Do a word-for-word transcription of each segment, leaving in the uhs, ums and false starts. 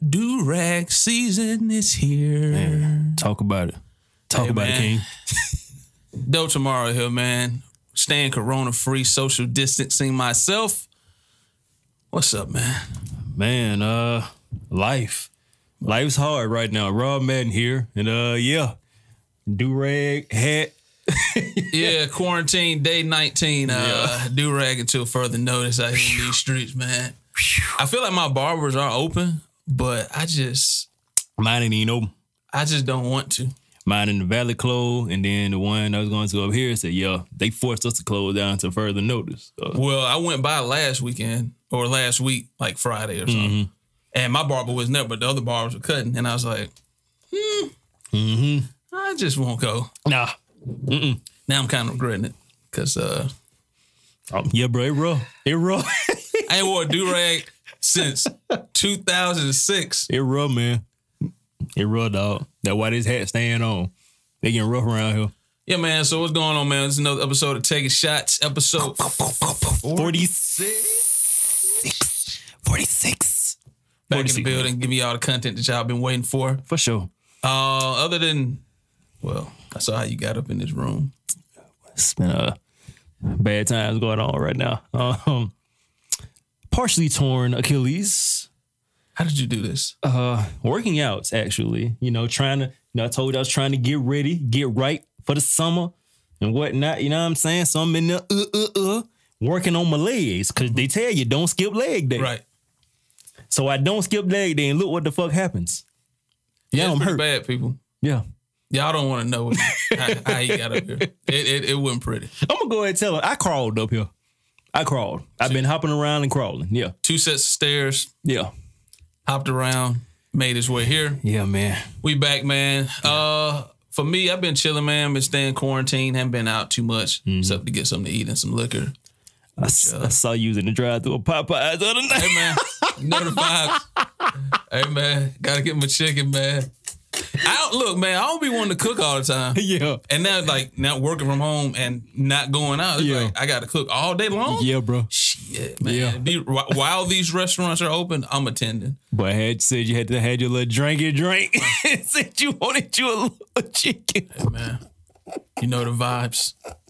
Do-rag season is here. Man, talk about it. Talk hey, about man. it, King. Dope tomorrow here, man. Staying corona-free, social distancing myself. What's up, man? Man, uh, life. Life's hard right now. Rob Madden here. And, uh, yeah, do-rag, hat. Yeah, quarantine day nineteen. Uh, yeah. Do-rag until further notice out here in these streets, man. I feel like my barbers are open, but I just... Mine ain't even open. I just don't want to. Mine in the Valley closed, and then the one I was going to up here said, yeah, they forced us to close down until further notice. So. Well, I went by last weekend, or last week, like Friday or something. Mm-hmm. And my barber was there, but the other barbers were cutting. And I was like, hmm, mm-hmm. I just won't go. Nah. Mm-mm. Now I'm kind of regretting it. Because, uh... Um, yeah, bro, it raw. It raw. I ain't wore a do-rag since two thousand six. It raw, man. It raw, dog. That's why this hat staying on. They getting rough around here. Yeah, man. So what's going on, man? This is another episode of Taking Shots. Episode forty-six. forty-six. Back forty-six, in the building. man. Give me all the content that y'all been waiting for. For sure. Uh, other than, well, I saw how you got up in this room. It's been a bad times going on right now. Um, partially torn Achilles. How did you do this? Uh, working out, actually. You know, trying to, you know, I told you I was trying to get ready, get right for the summer and whatnot. You know what I'm saying? So I'm in there, uh, uh, uh, working on my legs because they tell you don't skip leg day. Right. So I don't skip leg day and look what the fuck happens. Yeah, I'm it's pretty hurt. bad, people. Yeah. Y'all don't want to know how, how he got up here. It, it, it wasn't pretty. I'm going to go ahead and tell him. I crawled up here. I crawled. I've been hopping around and crawling. Yeah. Two sets of stairs. Yeah. Hopped around, made his way here. Yeah, man. We back, man. Uh, for me, I've been chilling, man. Been staying quarantined. Haven't been out too much, mm-hmm. except to get something to eat and some liquor. I, which, uh, I saw you in the drive-thru of Popeyes the other night. Hey, man. You know the vibes. Hey, man. Gotta get my chicken, man. I don't look, man. I don't be wanting to cook all the time. Yeah. And now, like, now working from home and not going out, it's yeah. like I got to cook all day long. Yeah, bro. Shit, man. Yeah. Be, while these restaurants are open, I'm attending. But I had said you had to have your little drinky drink. Said you wanted you a little chicken. Hey, man. You know the vibes.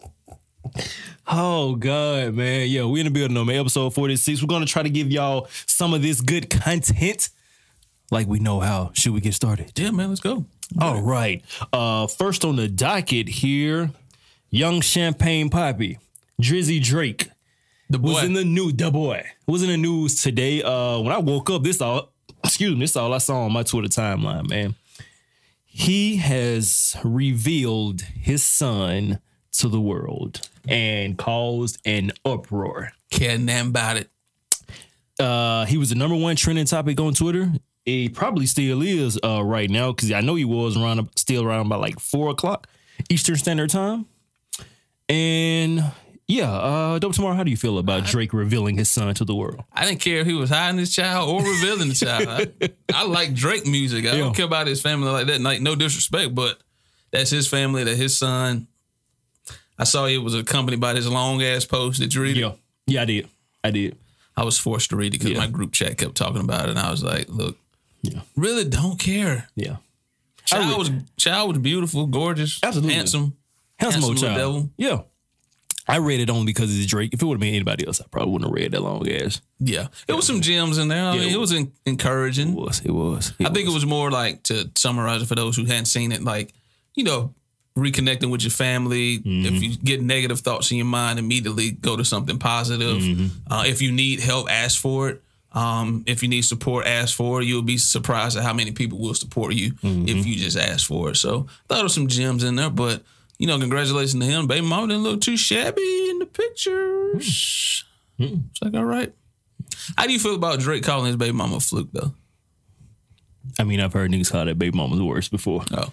Oh, God, man. Yeah, we in the building on episode forty-six. We're going to try to give y'all some of this good content. Like we know how. Should we get started? Yeah, man, let's go. All right. Uh, first on the docket here, Young Champagne Poppy, Drizzy Drake. The boy. Was in the news. The boy. Was in the news today. Uh, when I woke up, this all, excuse me, this all I saw on my Twitter timeline, man. He has revealed his son to the world and caused an uproar. Care nothing about it. Uh, he was the number one trending topic on Twitter. He probably still is uh, right now because I know he was around still around about like four o'clock Eastern Standard Time. And yeah, uh, Dope Tomorrow, how do you feel about I, Drake revealing his son to the world? I didn't care if he was hiding his child or revealing the child. I, I like Drake music. I yeah. don't care about his family like that. Like, no disrespect, but that's his family, that his son. I saw it was accompanied by this long ass post. Did you read it? Yeah, yeah, I did. I did. I was forced to read it because yeah. my group chat kept talking about it, and I was like, look. Yeah. Really don't care. Yeah. Child was child was beautiful, gorgeous, absolutely handsome. Handsome, handsome child. Devil. Yeah. I read it only because it's Drake. If it would have been anybody else, I probably wouldn't have read that long ass. Yeah. It was some gems in there. I yeah, mean, it was, it was encouraging. It was. It was. It I think was. it was more like, to summarize it for those who hadn't seen it, like, you know, reconnecting with your family. Mm-hmm. If you get negative thoughts in your mind, immediately go to something positive. Mm-hmm. Uh, if you need help, ask for it. Um, if you need support, ask for it. You'll be surprised at how many people will support you mm-hmm. if you just ask for it. So I thought there were some gems in there, but, you know, congratulations to him. Baby mama didn't look too shabby in the pictures. Mm-hmm. It's like, all right. How do you feel about Drake calling his baby mama a fluke, though? I mean, I've heard niggas call that baby mama's worse before. Oh.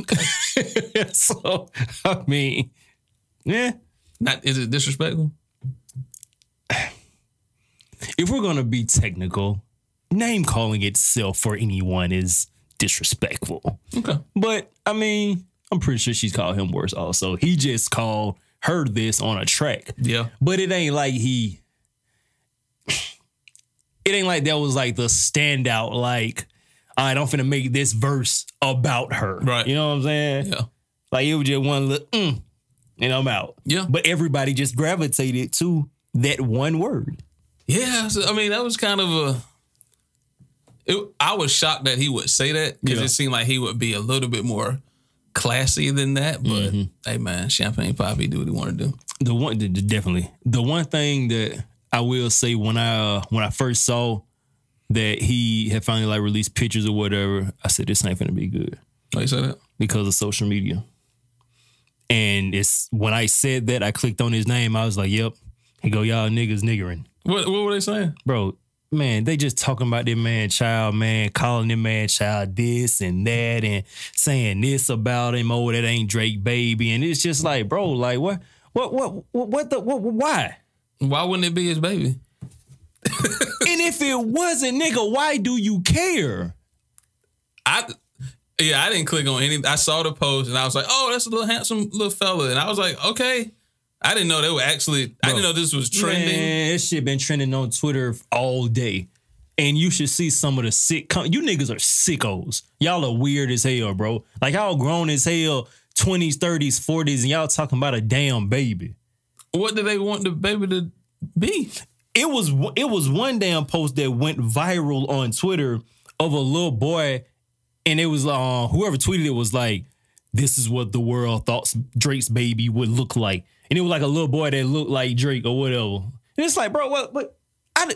So, I mean, yeah. Not, is it disrespectful? If we're going to be technical, name calling itself for anyone is disrespectful. Okay. But, I mean, I'm pretty sure she's called him worse also. He just called her this on a track. Yeah. But it ain't like he... It ain't like that was like the standout, like, all right, I'm finna make this verse about her. Right. You know what I'm saying? Yeah. Like it was just one look, mm, and I'm out. Yeah. But everybody just gravitated to that one word. Yeah. So, I mean, that was kind of a. It, I was shocked that he would say that because Yeah. it seemed like he would be a little bit more classy than that. But mm-hmm. hey, man, Champagne Papi do what he want to do. The one, the, the, definitely the one thing that I will say when I uh, when I first saw that he had finally like released pictures or whatever, I said this ain't finna be good. Why you say that? Because of social media. And it's when I said that, I clicked on his name. I was like, "Yep, he go y'all niggas niggering." What What were they saying, bro? Man, they just talking about their man child, man, calling their man child this and that, and saying this about him. Oh, that ain't Drake baby, and it's just like, bro, like what, what, what, what, what the, what, why? Why wouldn't it be his baby? And if it wasn't, nigga, why do you care? I. Yeah, I didn't click on any. I saw the post and I was like, "Oh, that's a little handsome little fella," and I was like, "Okay." I didn't know they were actually. Bro, I didn't know this was trending. Man, this shit been trending on Twitter all day, and you should see some of the sick. Com- you niggas are sickos. Y'all are weird as hell, bro. Like y'all grown as hell, twenties, thirties, forties, and y'all talking about a damn baby. What do they want the baby to be? It was it was one damn post that went viral on Twitter of a little boy. And it was uh, whoever tweeted it was like, "This is what the world thought Drake's baby would look like," and it was like a little boy that looked like Drake or whatever. And it's like, bro, what? But I,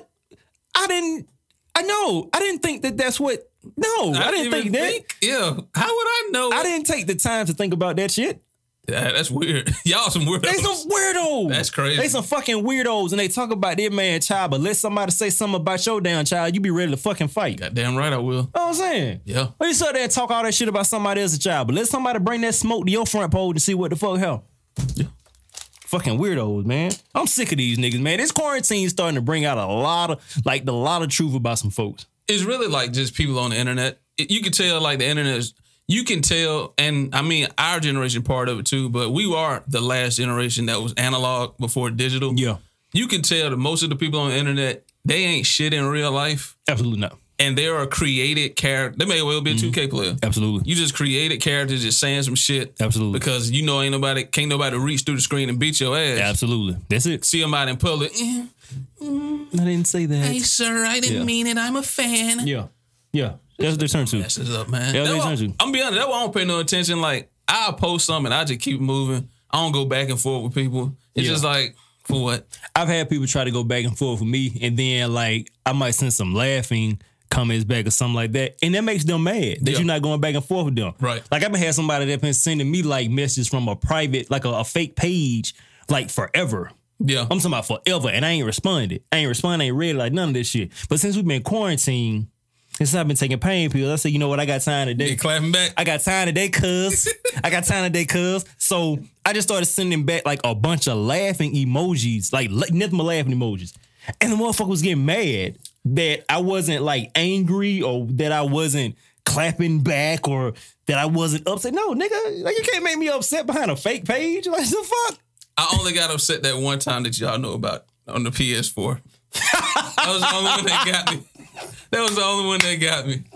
I didn't. I know. I didn't think that that's what. No, I, I didn't think that. Think, yeah, how would I know? I didn't take the time to think about that shit. Yeah, that's weird. Y'all some weirdos. They some weirdos. That's crazy. They some fucking weirdos, and they talk about their man child, but let somebody say something about your damn child, you be ready to fucking fight. Goddamn right I will. You know what I'm saying? Yeah. Well, you sit there and talk all that shit about somebody else's child, but let somebody bring that smoke to your front pole and see what the fuck hell. Yeah. Fucking weirdos, man. I'm sick of these niggas, man. This quarantine starting to bring out a lot of, like, the lot of truth about some folks. It's really like just people on the internet. You can tell, like, the internet is, you can tell, and I mean, our generation part of it too, but we are the last generation that was analog before digital. Yeah. You can tell that most of the people on the internet, they ain't shit in real life. Absolutely not. And they are created character. They may well be a mm-hmm. two K player. Absolutely. You just created characters just saying some shit. Absolutely. Because you know ain't nobody, can't nobody reach through the screen and beat your ass. Absolutely. That's it. See them out in public. Mm, mm, I didn't say that. Hey, sir, I didn't yeah. mean it. I'm a fan. Yeah. Yeah. That's what they turn to. Messes up, man. Yeah, they turn to. I'm gonna be honest, that's why I don't pay no attention. Like, I'll post something and I just keep moving. I don't go back and forth with people. It's yeah. just like, for what? I've had people try to go back and forth with me, and then, like, I might send some laughing comments back or something like that, and that makes them mad that yeah. you're not going back and forth with them. Right. Like, I've been had somebody that been sending me, like, messages from a private, like, a, a fake page, like, forever. Yeah. I'm talking about forever, and I ain't responded. I ain't responded, I ain't read, like, none of this shit. But since we've been quarantined, since I've been taking pain pills, I said, you know what? I got time today. You clapping back? I got time today, cuz. I got time today, cuz. So I just started sending back like a bunch of laughing emojis, like nothing but laughing emojis. And the motherfucker was getting mad that I wasn't like angry or that I wasn't clapping back or that I wasn't upset. No, nigga, like you can't make me upset behind a fake page. Like the fuck? I only got upset that one time that y'all know about on the P S four. That was the only one that got me. That was the only one that got me.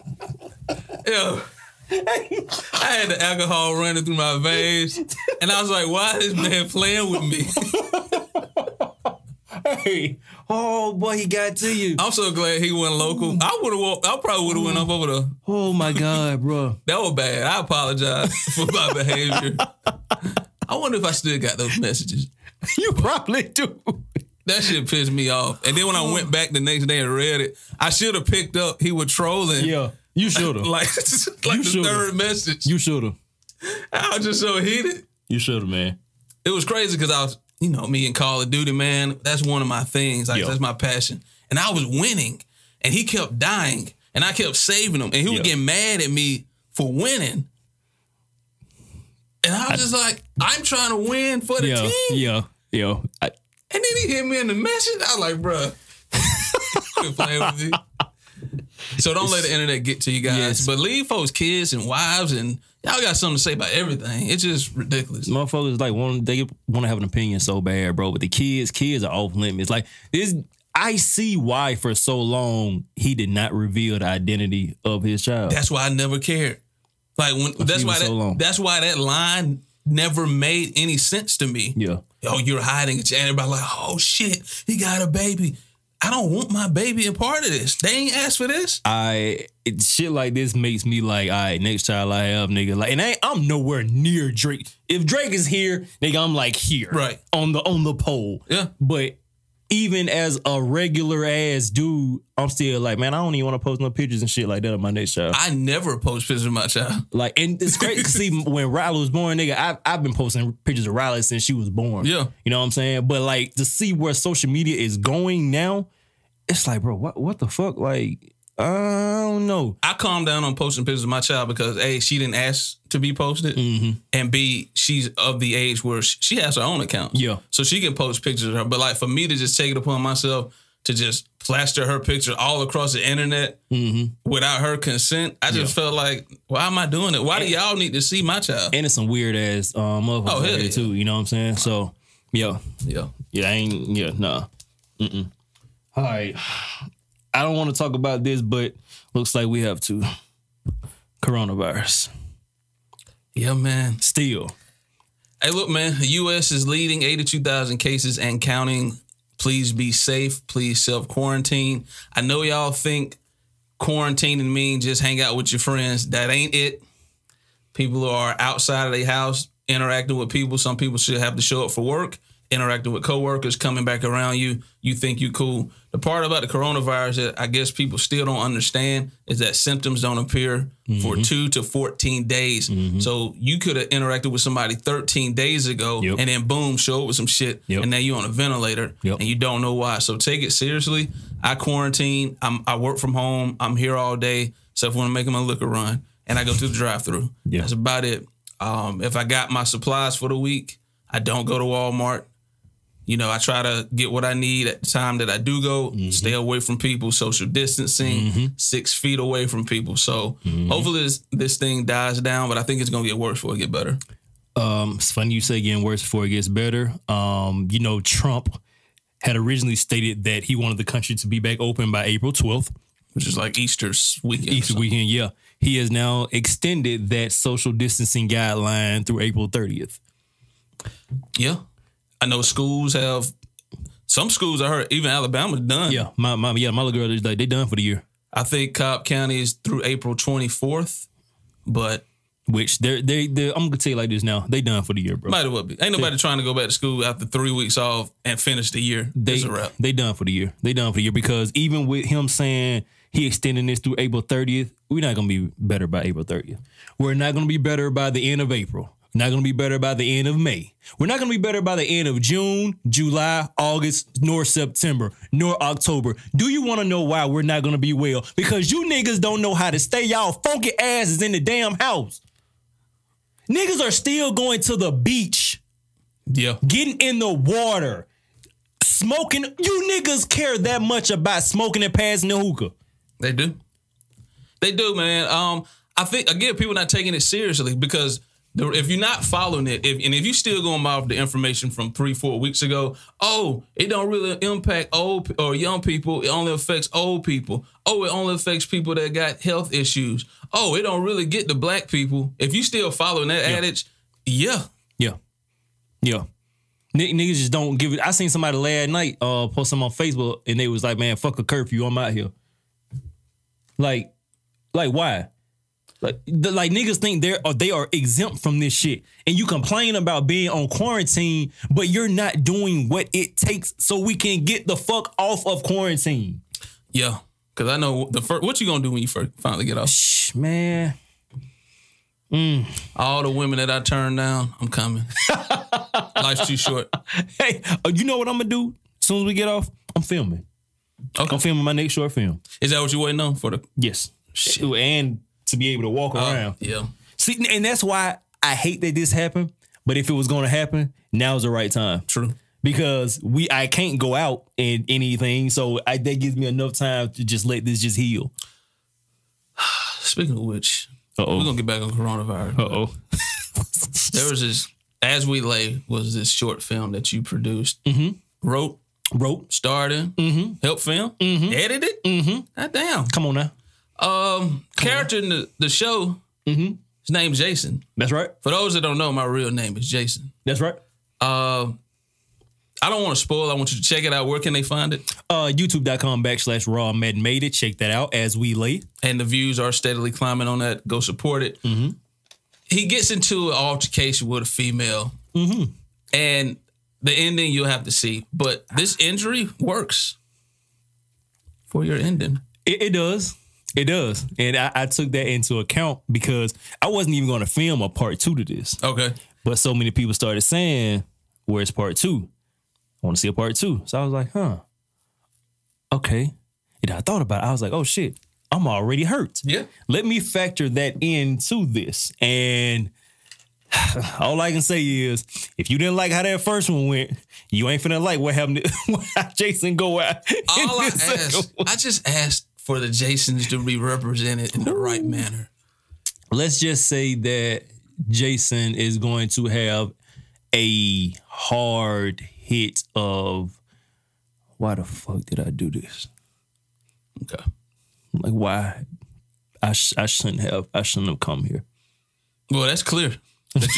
Yo, I had the alcohol running through my veins, and I was like, "Why is this man playing with me?" Hey, oh boy, he got to you. I'm so glad he went local. I would have. I probably would have went up over there. Oh my god, bro, that was bad. I apologize for my behavior. I wonder if I still got those messages. You probably do. That shit pissed me off. And then when I went back the next day and read it, I should have picked up he was trolling. Yeah, you should have. like like you the should've. third message. You should have. I was just so heated. You should have, man. It was crazy because I was, you know, me and Call of Duty, man. That's one of my things. Like, that's my passion. And I was winning. And he kept dying. And I kept saving him. And he was getting mad at me for winning. And I was I, just like, I'm trying to win for the yeah, team. Yeah, yeah. I, And then he hit me in the message. I was like, bruh, quit playing with me. So don't let the internet get to you guys. Yes. But leave folks, kids and wives, and y'all got something to say about everything. It's just ridiculous. Motherfuckers like want they want to have an opinion so bad, bro. But the kids, kids are off limits. Like this, I see why for so long he did not reveal the identity of his child. That's why I never cared. Like when that's why that, so that's why that line never made any sense to me. Yeah. Oh, you're hiding it. And everybody like, oh shit, he got a baby. I don't want my baby a part of this. They ain't asked for this. I it, shit like this makes me like, all right, next child I have, nigga. Like, and I, I'm nowhere near Drake. If Drake is here, nigga, I'm like here, right on the on the pole. Yeah, but even as a regular ass dude, I'm still like, man, I don't even want to post no pictures and shit like that of my next child. I never post pictures of my child. Like, and it's crazy to see when Riley was born, nigga. I've I've been posting pictures of Riley since she was born. Yeah, you know what I'm saying. But like to see where social media is going now. It's like, bro, what what the fuck? Like, I don't know. I calmed down on posting pictures of my child because A, she didn't ask to be posted, mm-hmm. and B, she's of the age where she has her own account. Yeah. So she can post pictures of her. But like for me to just take it upon myself to just plaster her picture all across the internet mm-hmm. without her consent, I just yeah. felt like, why am I doing it? Why and, do y'all need to see my child? And it's some weird ass um, motherfuckers oh, yeah. too, you know what I'm saying? So, yeah. Yeah. Yeah, I ain't, yeah, nah. Mm-mm. All right. I don't want to talk about this, but looks like we have to. Coronavirus. Yeah, man. Still. Hey, look, man. The U S is leading eighty-two thousand cases and counting. Please be safe. Please self-quarantine. I know y'all think quarantining means just hang out with your friends. That ain't it. People are outside of their house interacting with people. Some people should have to show up for work. Interacting with coworkers, coming back around you, you think you cool. The part about the coronavirus that I guess people still don't understand is that symptoms don't appear mm-hmm. for two to fourteen days. Mm-hmm. So you could have interacted with somebody thirteen days ago yep. and then boom, show up with some shit yep. and now you're on a ventilator yep. and you don't know why. So take it seriously. I quarantine. I'm, I work from home. I'm here all day. So if I want to make my liquor run and I go to the drive-thru, yeah. that's about it. Um, if I got my supplies for the week, I don't go to Walmart. You know, I try to get what I need at the time that I do go, mm-hmm. stay away from people, social distancing, mm-hmm. six feet away from people. So mm-hmm. hopefully this, this thing dies down, but I think it's going to get worse before it get better. Um, it's funny you say getting worse before it gets better. Um, you know, Trump had originally stated that he wanted the country to be back open by April twelfth. Which is like Easter's weekend. Easter weekend, yeah. He has now extended that social distancing guideline through April thirtieth. Yeah. I know schools have, some schools I heard, even Alabama's done. Yeah, my, my yeah, my little girl is like, they done for the year. I think Cobb County is through April twenty-fourth, but. Which, they're, they, they're, I'm going to tell you like this now, they done for the year, bro. Might as well be. Ain't nobody they, trying to go back to school after three weeks off and finish the year. They, it's a wrap. They done for the year. They done for the year because even with him saying he extending this through April thirtieth, we're not going to be better by April thirtieth. We're not going to be better by the end of April. We're not going to be better by the end of May. We're not going to be better by the end of June, July, August, nor September, nor October. Do you want to know why we're not going to be well? Because you niggas don't know how to stay y'all funky asses in the damn house. Niggas are still going to the beach. Yeah. Getting in the water. Smoking. You niggas care that much about smoking and passing the hookah. They do. They do, man. Um, I think, again, people not taking it seriously because if you're not following it, if, and if you still going off the information from three, four weeks ago, oh, it don't really impact old or young people. It only affects old people. Oh, it only affects people that got health issues. Oh, it don't really get to black people. If you still following that yeah. adage, yeah. Yeah. Yeah. N- niggas just don't give it. I seen somebody last night uh, post something on Facebook and they was like, man, fuck a curfew. I'm out here. Like, like why? Like, the, like niggas think they're or they are exempt from this shit, and you complain about being on quarantine, but you're not doing what it takes so we can get the fuck off of quarantine. Yeah, because I know the first. What you gonna do when you first finally get off? Shh, man. Mm. All the women that I turned down, I'm coming. Life's too short. Hey, you know what I'm gonna do? As soon as we get off, I'm filming. Okay. I'm filming my next short film. Is that what you waiting on for the? Yes, shit. And to be able to walk uh, around. Yeah. See, and that's why I hate that this happened. But if it was going to happen, now's the right time. True. Because we, I can't go out and anything, so I, that gives me enough time to just let this just heal. Speaking of which, Uh-oh. we're gonna get back on coronavirus. Uh oh. There was this, As We Lay was this short film that you produced, mm-hmm. wrote, Wrote, starred in, mm-hmm. helped film, mm-hmm. edited. Mm-hmm. God damn. Come on now. Um, Come character on. in the, the show, mm-hmm. his name's Jason. That's right. For those that don't know, my real name is Jason. That's right. Uh, I don't want to spoil. I want you to check it out. Where can they find it? Uh, YouTube.com backslash Raw Med Made It. Check that out as we lay. And the views are steadily climbing on that. Go support it. Mm-hmm. He gets into an altercation with a female. Mm-hmm. And the ending you'll have to see. But this injury works for your ending. It, it does. It does. And I, I took that into account because I wasn't even going to film a part two to this. Okay. But so many people started saying, where's part two? I want to see a part two. So I was like, huh. Okay. And I thought about it. I was like, oh, shit. I'm already hurt. Yeah. Let me factor that into this. And all I can say is, if you didn't like how that first one went, you ain't finna like what happened to Jason go out. All I asked, I just asked for the Jasons to be represented in the right manner. Let's just say that Jason is going to have a hard hit of, why the fuck did I do this? Okay. Like, why? I sh- I shouldn't have. I shouldn't have come here. Well, that's clear. That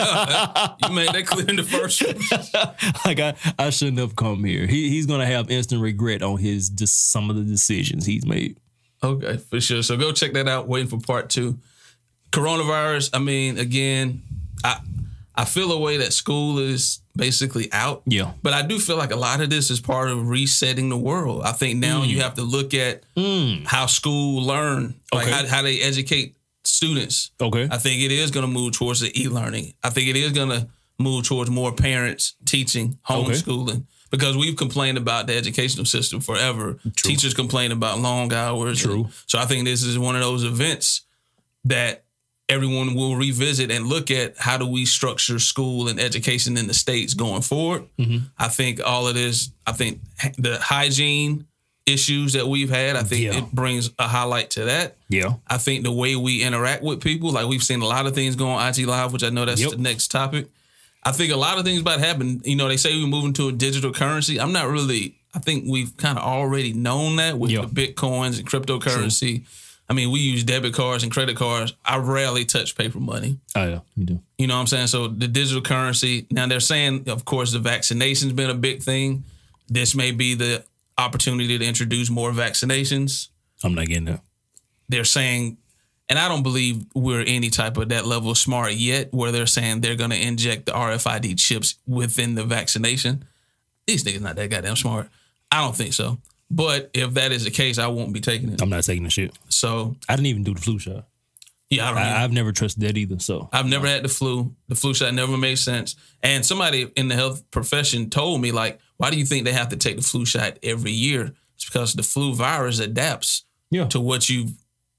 you, you made that clear in the first one. Like, I, I shouldn't have come here. He He's going to have instant regret on his just some of the decisions he's made. Okay, for sure. So go check that out. Waiting for part two. Coronavirus, I mean, again, I I feel a way that school is basically out. Yeah. But I do feel like a lot of this is part of resetting the world. I think now mm. you have to look at mm. how school learn, like okay. how, how they educate students. Okay. I think it is going to move towards the e-learning. I think it is going to move towards more parents teaching homeschooling okay. because we've complained about the educational system forever. True. Teachers complain about long hours. True. So I think this is one of those events that everyone will revisit and look at how do we structure school and education in the States going forward. Mm-hmm. I think all of this, I think the hygiene issues that we've had, I think yeah. it brings a highlight to that. Yeah. I think the way we interact with people, like we've seen a lot of things go on I G Live, which I know that's yep. the next topic. I think a lot of things about to happen. You know, they say we're moving to a digital currency. I'm not really, I think we've kind of already known that with yep. the Bitcoins and cryptocurrency. True. I mean, we use debit cards and credit cards. I rarely touch paper money. Oh, yeah, you do. You know what I'm saying? So the digital currency, now they're saying, of course, the vaccination's been a big thing. This may be the opportunity to introduce more vaccinations. I'm not getting that. They're saying, and I don't believe we're any type of that level of smart yet, where they're saying they're going to inject the R F I D chips within the vaccination. These niggas not that goddamn smart. I don't think so. But if that is the case, I won't be taking it. I'm not taking the shit. So I didn't even do the flu shot. Yeah, I don't. I, I've never trusted that either. So I've never had the flu. The flu shot never made sense. And somebody in the health profession told me, like, why do you think they have to take the flu shot every year? It's because the flu virus adapts yeah. to what you've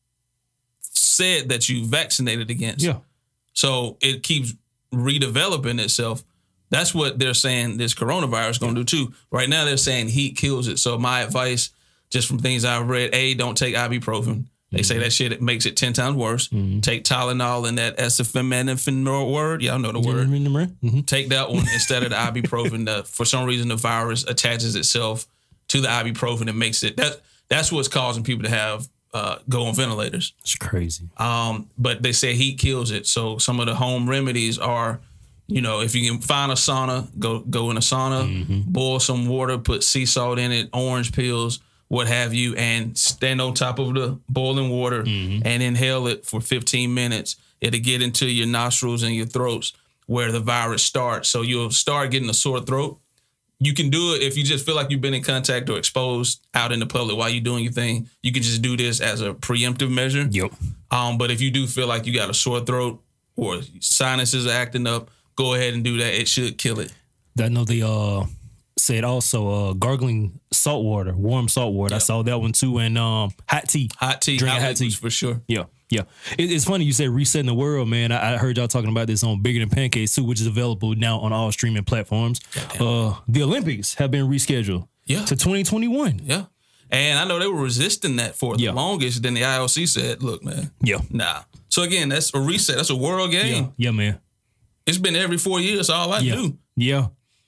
said that you vaccinated against. Yeah. So it keeps redeveloping itself. That's what they're saying this coronavirus is going to do too. Right now they're saying heat kills it. So my advice, just from things I've read, A, don't take ibuprofen. They mm-hmm. say that shit it makes it ten times worse. Mm-hmm. Take Tylenol and that acetaminophen word. Y'all know the word. Mm-hmm. Take that one instead of the ibuprofen. The, for some reason, the virus attaches itself to the ibuprofen and makes it. That, that's what's causing people to have uh, go on ventilators. It's crazy. Um, but they say heat kills it. So some of the home remedies are, you know, if you can find a sauna, go go in a sauna, mm-hmm. boil some water, put sea salt in it, orange peels, what have you, and stand on top of the boiling water mm-hmm. and inhale it for fifteen minutes. It'll get into your nostrils and your throats where the virus starts. So you'll start getting a sore throat. You can do it if you just feel like you've been in contact or exposed out in the public while you're doing your thing. You can just do this as a preemptive measure. Yep. Um, but if you do feel like you got a sore throat or sinuses are acting up, go ahead and do that. It should kill it. I know they uh, said also uh, gargling salt water, warm salt water. Yep. I saw that one too. And um, hot tea. Hot tea. Drinking hot, hot tea. For sure. Yeah. Yeah. It, it's funny you said resetting the world, man. I, I heard y'all talking about this on Bigger Than Pancakes too, which is available now on all streaming platforms. Uh, the Olympics have been rescheduled yeah. to twenty twenty-one. Yeah. And I know they were resisting that for the yeah. longest. Then the I O C said, look, man. Yeah. Nah. So again, that's a reset. That's a world game. Yeah, yeah man. It's been every four years. All I yeah. do. Yeah.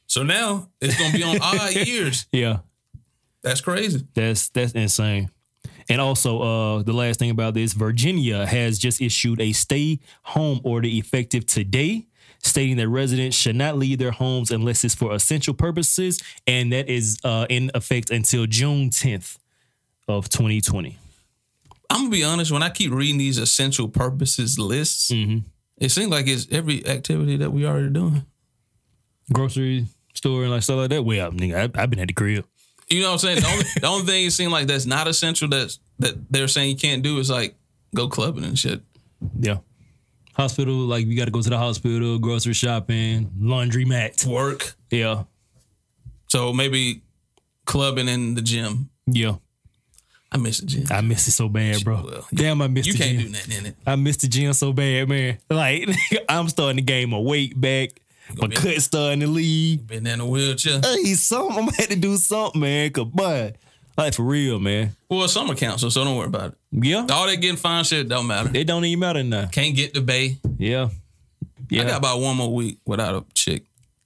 So now it's gonna be on odd years. Yeah. That's crazy. That's that's insane. And also, uh, the last thing about this, Virginia has just issued a stay-home order effective today, stating that residents should not leave their homes unless it's for essential purposes, and that is uh, in effect until June tenth of twenty twenty. I'm gonna be honest. When I keep reading these essential purposes lists, mm-hmm. it seems like it's every activity that we already doing. Grocery store and like stuff like that. Well, nigga, I, I've been at the crib. You know what I'm saying? The only, the only thing it seems like that's not essential that's, that they're saying you can't do is like go clubbing and shit. Yeah. Hospital, like you got to go to the hospital, grocery shopping, laundry mat. Work. Yeah. So maybe clubbing in the gym. Yeah. I miss the gym. I miss it so bad, bro. Well, Damn, I miss the gym. You can't do nothing in it. I miss the gym so bad, man. Like, I'm starting to gain my weight back. My cut starting to leave. Been in a wheelchair. Hey, something. I'm gonna have to do something, man. Cause boy, like for real, man. Well, summer council, so don't worry about it. Yeah. All that getting fine shit don't matter. It don't even matter now. Can't get the bay. Yeah. Yeah. I got about one more week without a chick.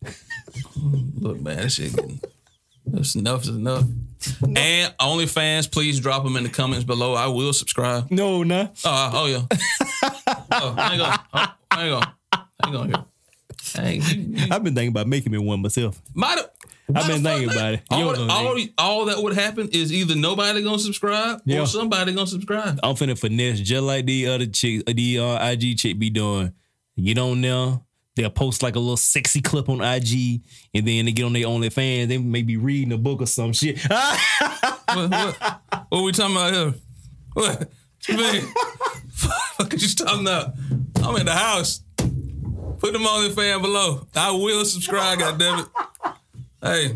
Look, man, that shit getting that's enough is enough. No. And OnlyFans, please drop them in the comments below. I will subscribe. No, nah. Uh, oh yeah. oh, hang on. Oh, hang on. Hang on here. Hey, you, you, I've been thinking about making me one myself. Might I've been thinking about it. All, that, all, all that would happen is either nobody gonna subscribe yeah. or somebody gonna subscribe. I'm finna finesse just like the other chicks, the uh, I G chick be doing. Get on there, they'll post like a little sexy clip on I G, and then they get on their OnlyFans. They may be reading a book or some shit. what, what, what we talking about here? What? What you mean? What are you talking about? I'm in the house. Put them on the fan below. I will subscribe, goddammit. Hey.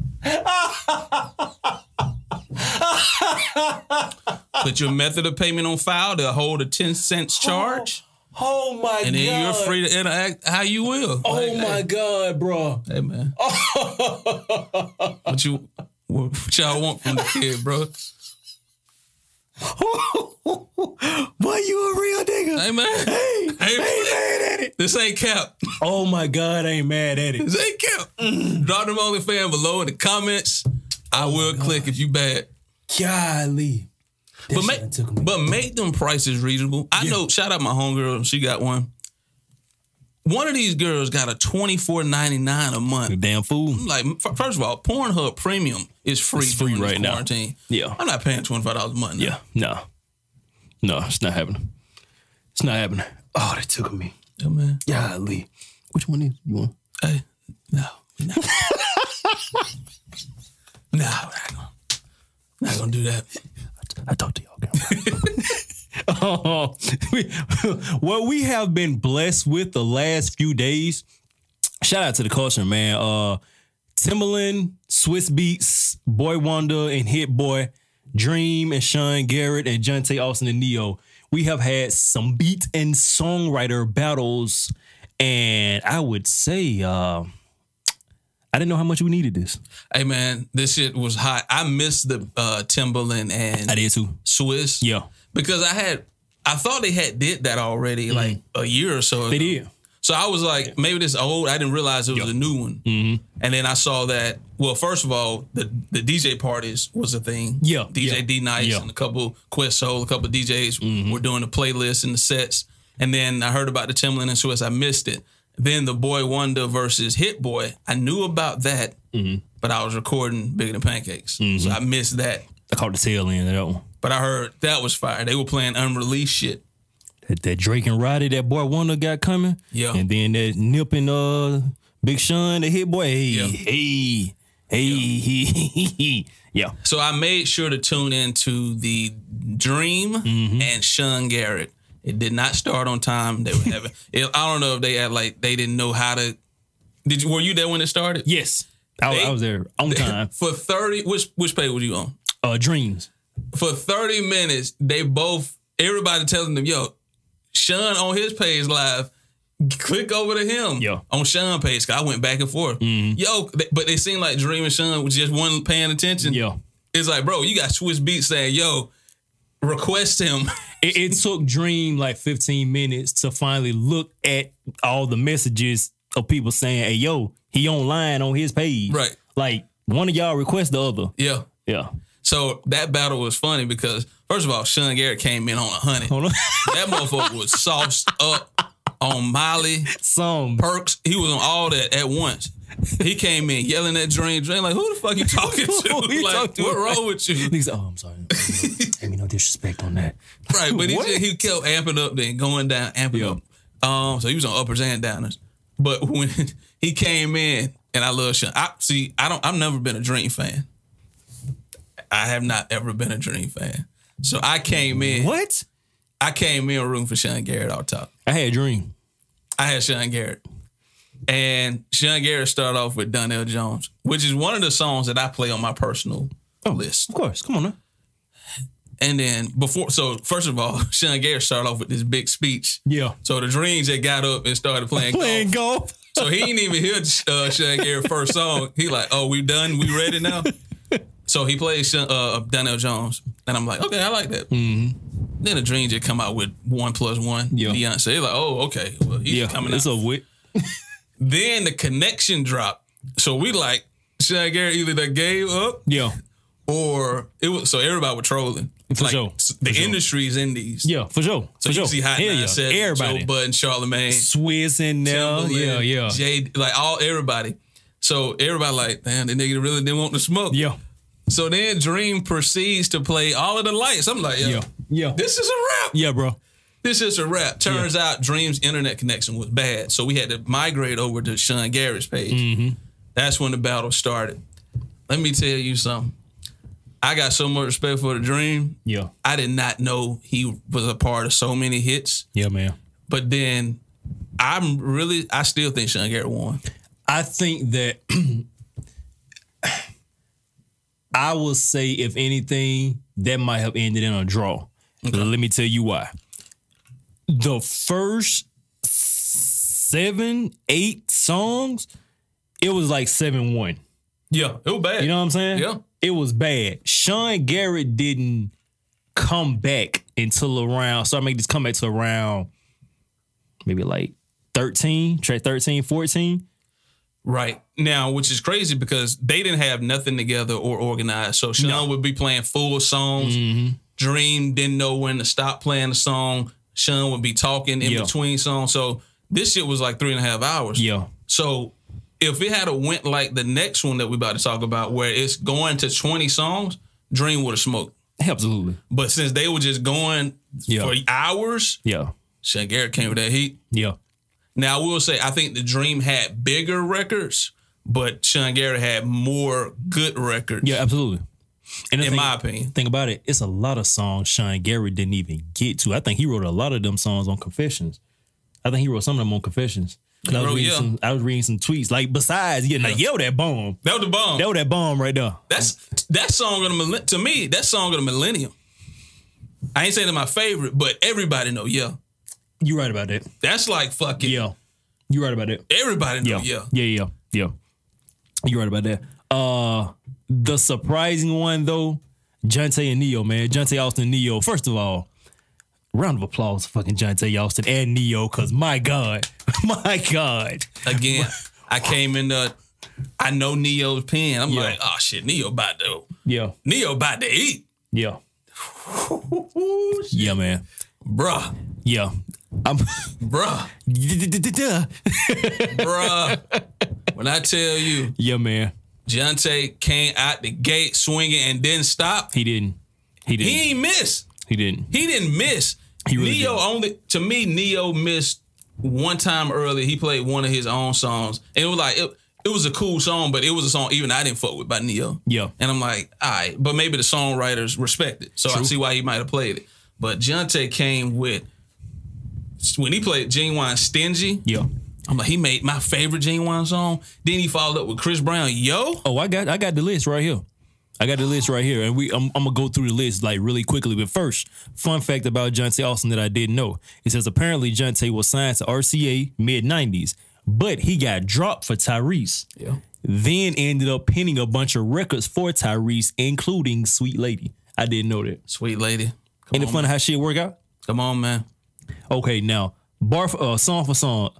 Put your method of payment on file. They'll hold a ten cents charge. Oh, oh my God. And then God. You're free to interact how you will. Oh like, my hey. God, bro. Hey, man. what you what y'all want from the kid, bro? Boy, you a real nigga. Hey, man. Hey, hey, ain't mad at it. This ain't cap. Oh, my God, I ain't mad at it. This ain't cap. Mm. Drop them OnlyFans below in the comments. I oh will click God. If you bad. Golly. But make, but make them prices reasonable. I yeah. know, shout out my homegirl. She got one. One of these girls got a twenty-four ninety-nine a month. You damn fool. Like, first of all, Pornhub Premium is free. It's free right now. Quarantine. Yeah. I'm not paying twenty-five dollars a month now. Yeah. No. No, it's not happening. It's not happening. Oh, they took me. Yeah, man. Golly. Which one is you want? Hey, no. No. no, I'm not gonna, not gonna do that. I, I talked to y'all. Oh, we, what we have been blessed with the last few days. Shout out to the culture, man. Uh, Timbaland, Swiss Beats, Boy Wonder, and Hit Boy, Dream and Sean Garrett, and Jonte Austin and Neo. We have had some beat and songwriter battles, and I would say uh, I didn't know how much we needed this. Hey man, this shit was hot. I missed the uh, Timbaland and I did too. Swiss. Yeah. Because I had, I thought they had did that already, mm-hmm. like a year or so ago. They did. So I was like, yeah. maybe this old. I didn't realize it was yeah. a new one. Mm-hmm. And then I saw that. Well, first of all, the the D J parties was a thing. Yeah, D J yeah. D Nice yeah. and a couple Quest Soul, a couple D Js mm-hmm. were doing the playlists and the sets. And then I heard about the Timbaland and Swiss. I missed it. Then the Boy Wonder versus Hit Boy. I knew about that, mm-hmm. but I was recording Bigger Than Pancakes, mm-hmm. so I missed that. I caught the tail end of that one. But I heard that was fire. They were playing unreleased shit. That, that Drake and Roddy, that Boy Wonder got coming. Yeah. And then that Nip and uh, Big Sean, the Hit Boy. Hey, yeah. hey, hey, yeah. yeah. So I made sure to tune into the Dream mm-hmm. and Sean Garrett. It did not start on time. They were having. it, I don't know if they had like they didn't know how to. Did you? Were you there when it started? Yes, I, they, I was there on time for thirty. Which which page were you on? Uh, Dreams. For thirty minutes, they both everybody telling them, "Yo, Sean on his page live, click over to him." Yo. On Sean page, cause I went back and forth. Mm-hmm. Yo, but they seemed like Dream and Sean was just one paying attention. Yo, it's like, bro, you got Swiss Beats saying, "Yo, request him." It, it took Dream like fifteen minutes to finally look at all the messages of people saying, "Hey, yo, he online on his page." Right. Like one of y'all request the other. Yeah. Yeah. So that battle was funny because first of all, Sean Garrett came in on a hundred. Hold on. That motherfucker was sauced up on Molly, Some perks. He was on all that at once. He came in yelling at Dream. Dream like, who the fuck you talking to? You like, talking to what him? wrong with you? He said, "Oh, I'm sorry. I mean, no disrespect on that." Right, but he, What? just, he kept amping up, then going down, amping Yeah. up. Um, so he was on uppers and downers. But when he came in, and I love Sean. I see. I don't. I've never been a Dream fan. I have not ever been a Dream fan. So I came in. What? I came in room for Sean Garrett off top. I had a dream. I had Sean Garrett. And Sean Garrett started off with Donnell Jones, which is one of the songs that I play on my personal Oh, list. Of course. Come on now. And then before, so first of all, Sean Garrett started off with this big speech. Yeah. So the Dreams that got up and started playing, Playing golf. golf. So he didn't even hear uh, Sean Garrett's first song. He like, oh, we done? We ready now? So he played Sean, uh, Donnell Jones. And I'm like, okay, I like that. Mm-hmm. Then the Dreams just come out with one plus one. Yeah. Beyonce. They're like, oh, okay. Well, he's Yeah. coming It's out. a wit. Then the connection dropped. So we like, Sean Garrett either that gave up Yeah. or it was, so everybody was trolling. For like, sure. The For sure. industry's in these. Yeah, for sure. So for you sure. see Hot Hell Nine yeah. said Everybody. Joe Budden, Charlamagne, Swiss in there. Timbaland, Yeah, yeah. Jay, like all everybody. So everybody like, damn, the nigga really didn't want to smoke. Yeah. So then Dream proceeds to play all of the lights. I'm like, yo, Yeah. Yeah. this is a rap. Yeah, bro. This is a rap. Turns out Dream's internet connection was bad. So we had to migrate over to Sean Garrett's page. Mm-hmm. That's when the battle started. Let me tell you something. I got so much respect for the Dream. Yeah. I did not know he was a part of so many hits. Yeah, man. But then I'm really, I still think Sean Garrett won. I think that I will say, if anything, that might have ended in a draw. Okay. Let me tell you why. The first seven, eight songs, it was like seven one. Yeah, it was bad. You know what I'm saying? Yeah. It was bad. Sean Garrett didn't come back until around, started making this comeback to around maybe like thirteen, track thirteen, fourteen. Right. Now, which is crazy because they didn't have nothing together or organized. So Sean No. would be playing full songs. Mm-hmm. Dream didn't know when to stop playing the song. Sean would be talking in Yeah. between songs. So this shit was like three and a half hours. Yeah. So if it had a went like the next one that we about to talk about, where it's going to twenty songs, Dream would have smoked. Absolutely. But since they were just going Yeah. for hours, Yeah. Sean Garrett came with that heat. Yeah. Now, I will say, I think the Dream had bigger records, but Sean Garrett had more good records, Yeah, absolutely. And the in thing, my opinion. thing about it, it's a lot of songs Sean Garrett didn't even get to. I think he wrote a lot of them songs on Confessions. I think he wrote some of them on Confessions. 'Cause I was, wrote- reading yeah. some, I was reading some tweets. Like, besides getting like, yo, that bomb. That was the bomb. That was that bomb right there. That's that song of the millenn- to me. That song of the millennium. I ain't saying it's my favorite, but everybody know. Yeah, You right about that. that's like fucking. Yeah. You right about that. Everybody know. Yeah. Yeah. Yeah, yeah, yeah. You right about that. Uh the surprising one though, Jonte and Neo, man. Jonte Austin and Neo. First of all, round of applause for fucking Jonte Austin and Neo, cause my God. My God. Again, I came in the. I know Neo's pen. I'm Yeah. like, oh shit, Neo about to. Yeah. Neo about to eat, Yeah. Yeah, man. bruh, Yeah. I'm bruh, bruh. When I tell you, Yeah, man. Jonte came out the gate swinging and didn't stop. He didn't. He didn't. He ain't miss. He didn't. He didn't miss. He really Neo didn't. only to me. Neo missed one time early. He played one of his own songs, and it was like it, it was a cool song, but it was a song even I didn't fuck with by Neo. Yeah. And I'm like, all right, but maybe the songwriters respect it, so I True. see why he might have played it. But Jonte came with when he played Genuine Stingy. Yeah. I'm like, he made my favorite Genuine song. Then he followed up with Chris Brown, Yo. Oh, I got I got the list right here. I got the list right here, and we I'm, I'm gonna go through the list like really quickly. But first, fun fact about Jonte Austin that I didn't know: it says apparently Jonte was signed to R C A mid nineties, but he got dropped for Tyrese. Yeah. Then ended up penning a bunch of records for Tyrese, including "Sweet Lady." I didn't know that. Sweet lady. Come Ain't it on, funny how shit work out? Come on, man. Okay, now bar for, uh, song for song.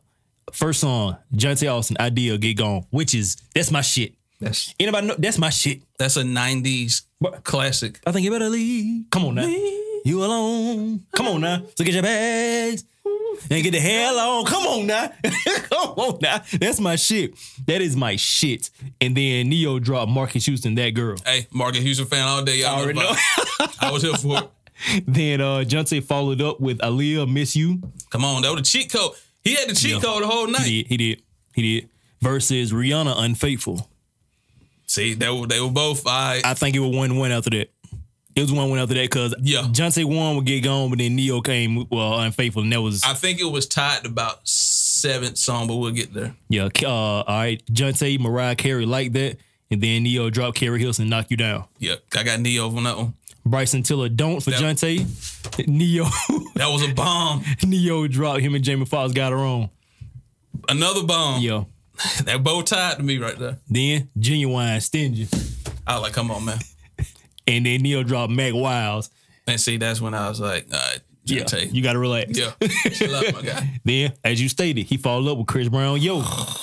First song, Jonte Austin, Idea, Get Gone, which is, that's my shit. That's Anybody know? That's my shit. that's a nineties classic. I think you better leave. Come on now. You alone. Come on now. So get your bags and get the hell on. Come on now. Come on now. That's my shit. That is my shit. And then Neo dropped Marcus Houston, That Girl. Hey, Marcus Houston fan all day. Y'all I already know. about it. I was here for it. Then uh, Jonte followed up with Aaliyah, Miss You. Come on, that was the cheat code. He had the cheat Yeah. code the whole night. He did. He did. He did. Versus Rihanna, Unfaithful. See, they were they were both. I I think it was one one after that. It was one one after that because Yeah. Jonte won would get gone, but then Neo came, well, Unfaithful, and that was, I think it was tied to about seventh song, but we'll get there. yeah, uh, all right. Jonte, Mariah Carey like that, and then Neo dropped Carrie Hilson, Knock You Down. Yeah, I got Neo on that one. Bryson Tiller, Don't for That- Jonte. Neo, That was a bomb. Neo dropped him and Jamie Foxx Got Her On. Another bomb. Yeah. That bow tied to me right there. Then Genuine, Stingy. I was like, come on, man. And then Neo dropped Mac Wiles. And see, that's when I was like, all right, Yeah, Jonte. you got to relax. Yeah, chill out, my guy. Then, as you stated, he followed up with Chris Brown, Yo.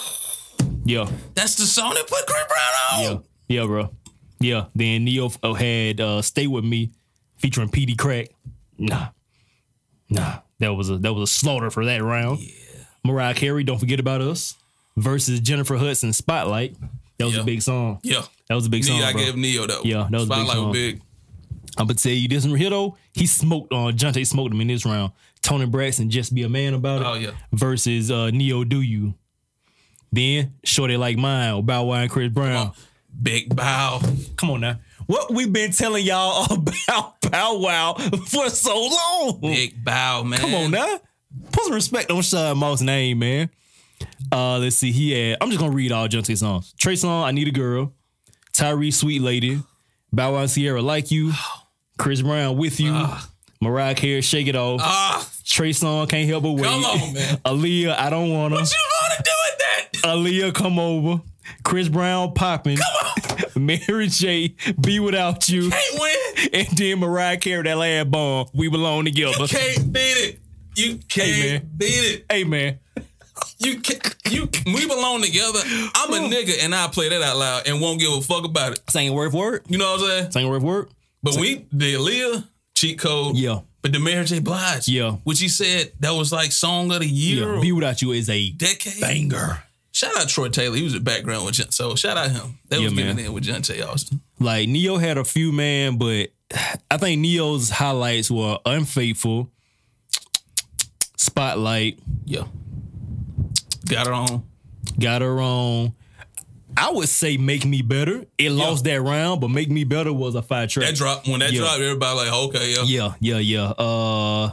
Yeah. That's the song that put Chris Brown on. Yeah, yeah, bro. Yeah. Then Neo had uh, "Stay With Me" featuring P D Crack. Nah, nah. That was a that was a slaughter for that round. Yeah. Mariah Carey, Don't Forget About Us versus Jennifer Hudson, Spotlight. That was Yeah. a big song. Yeah, That was a big song, Neo, I bro. gave Neo that. Yeah, that was a big Spotlight song. was big. I'm gonna tell you this one here though. He smoked on uh, Jonte smoked him in this round. Tony Braxton, Just Be a Man About It. Oh, yeah. Versus uh, Neo, Do You. Then Shorty Like Mine, Bow Wow and Chris Brown. Big bow. Come on now. What we been telling y'all about Bow Wow for so long? Big bow, man. Come on now. Put some respect on Sean Moss' name, man. Uh, let's see. He had, I'm just gonna read all Jonte songs. Trey Songz, I Need a Girl. Tyrese, Sweet Lady. Bow Wow and Sierra, Like You. Chris Brown, With You. Ah. Mariah Carey, Shake It Off. Ah, Trey Songz, Can't Help But Wait. Come on, man. Aaliyah, I Don't Wanna. what you gonna do with that? Aaliyah, Come Over. Chris Brown, Poppin'. Come on. Mary J, Be Without You. Can't win. And then Mariah Carey, that last bomb, We Belong Together. You can't beat it. You can't Hey, man. beat it. Hey, man. You can't. You. We belong together. I'm a nigga, and I play that out loud and won't give a fuck about it. Singing word for word. You know what I'm saying? Singing word for word. But we, the Aaliyah cheat code. Yeah. But the Mary J. Blige. Yeah. Which he said that was like song of the year. Yeah. or Be Without You is a decade. banger. Shout out Troy Taylor. He was in the background with John. So shout out him. They Yeah, was man. getting in with Jonte Austin. Like, Neo had a few, man, but I think Neo's highlights were Unfaithful, Spotlight, Yeah. Got her on. Got Her On. I would say Make Me Better. It lost that round, but Make Me Better was a fire track. That drop. When that Yeah. dropped, everybody like, okay, yeah. Yeah, yeah, yeah. Uh,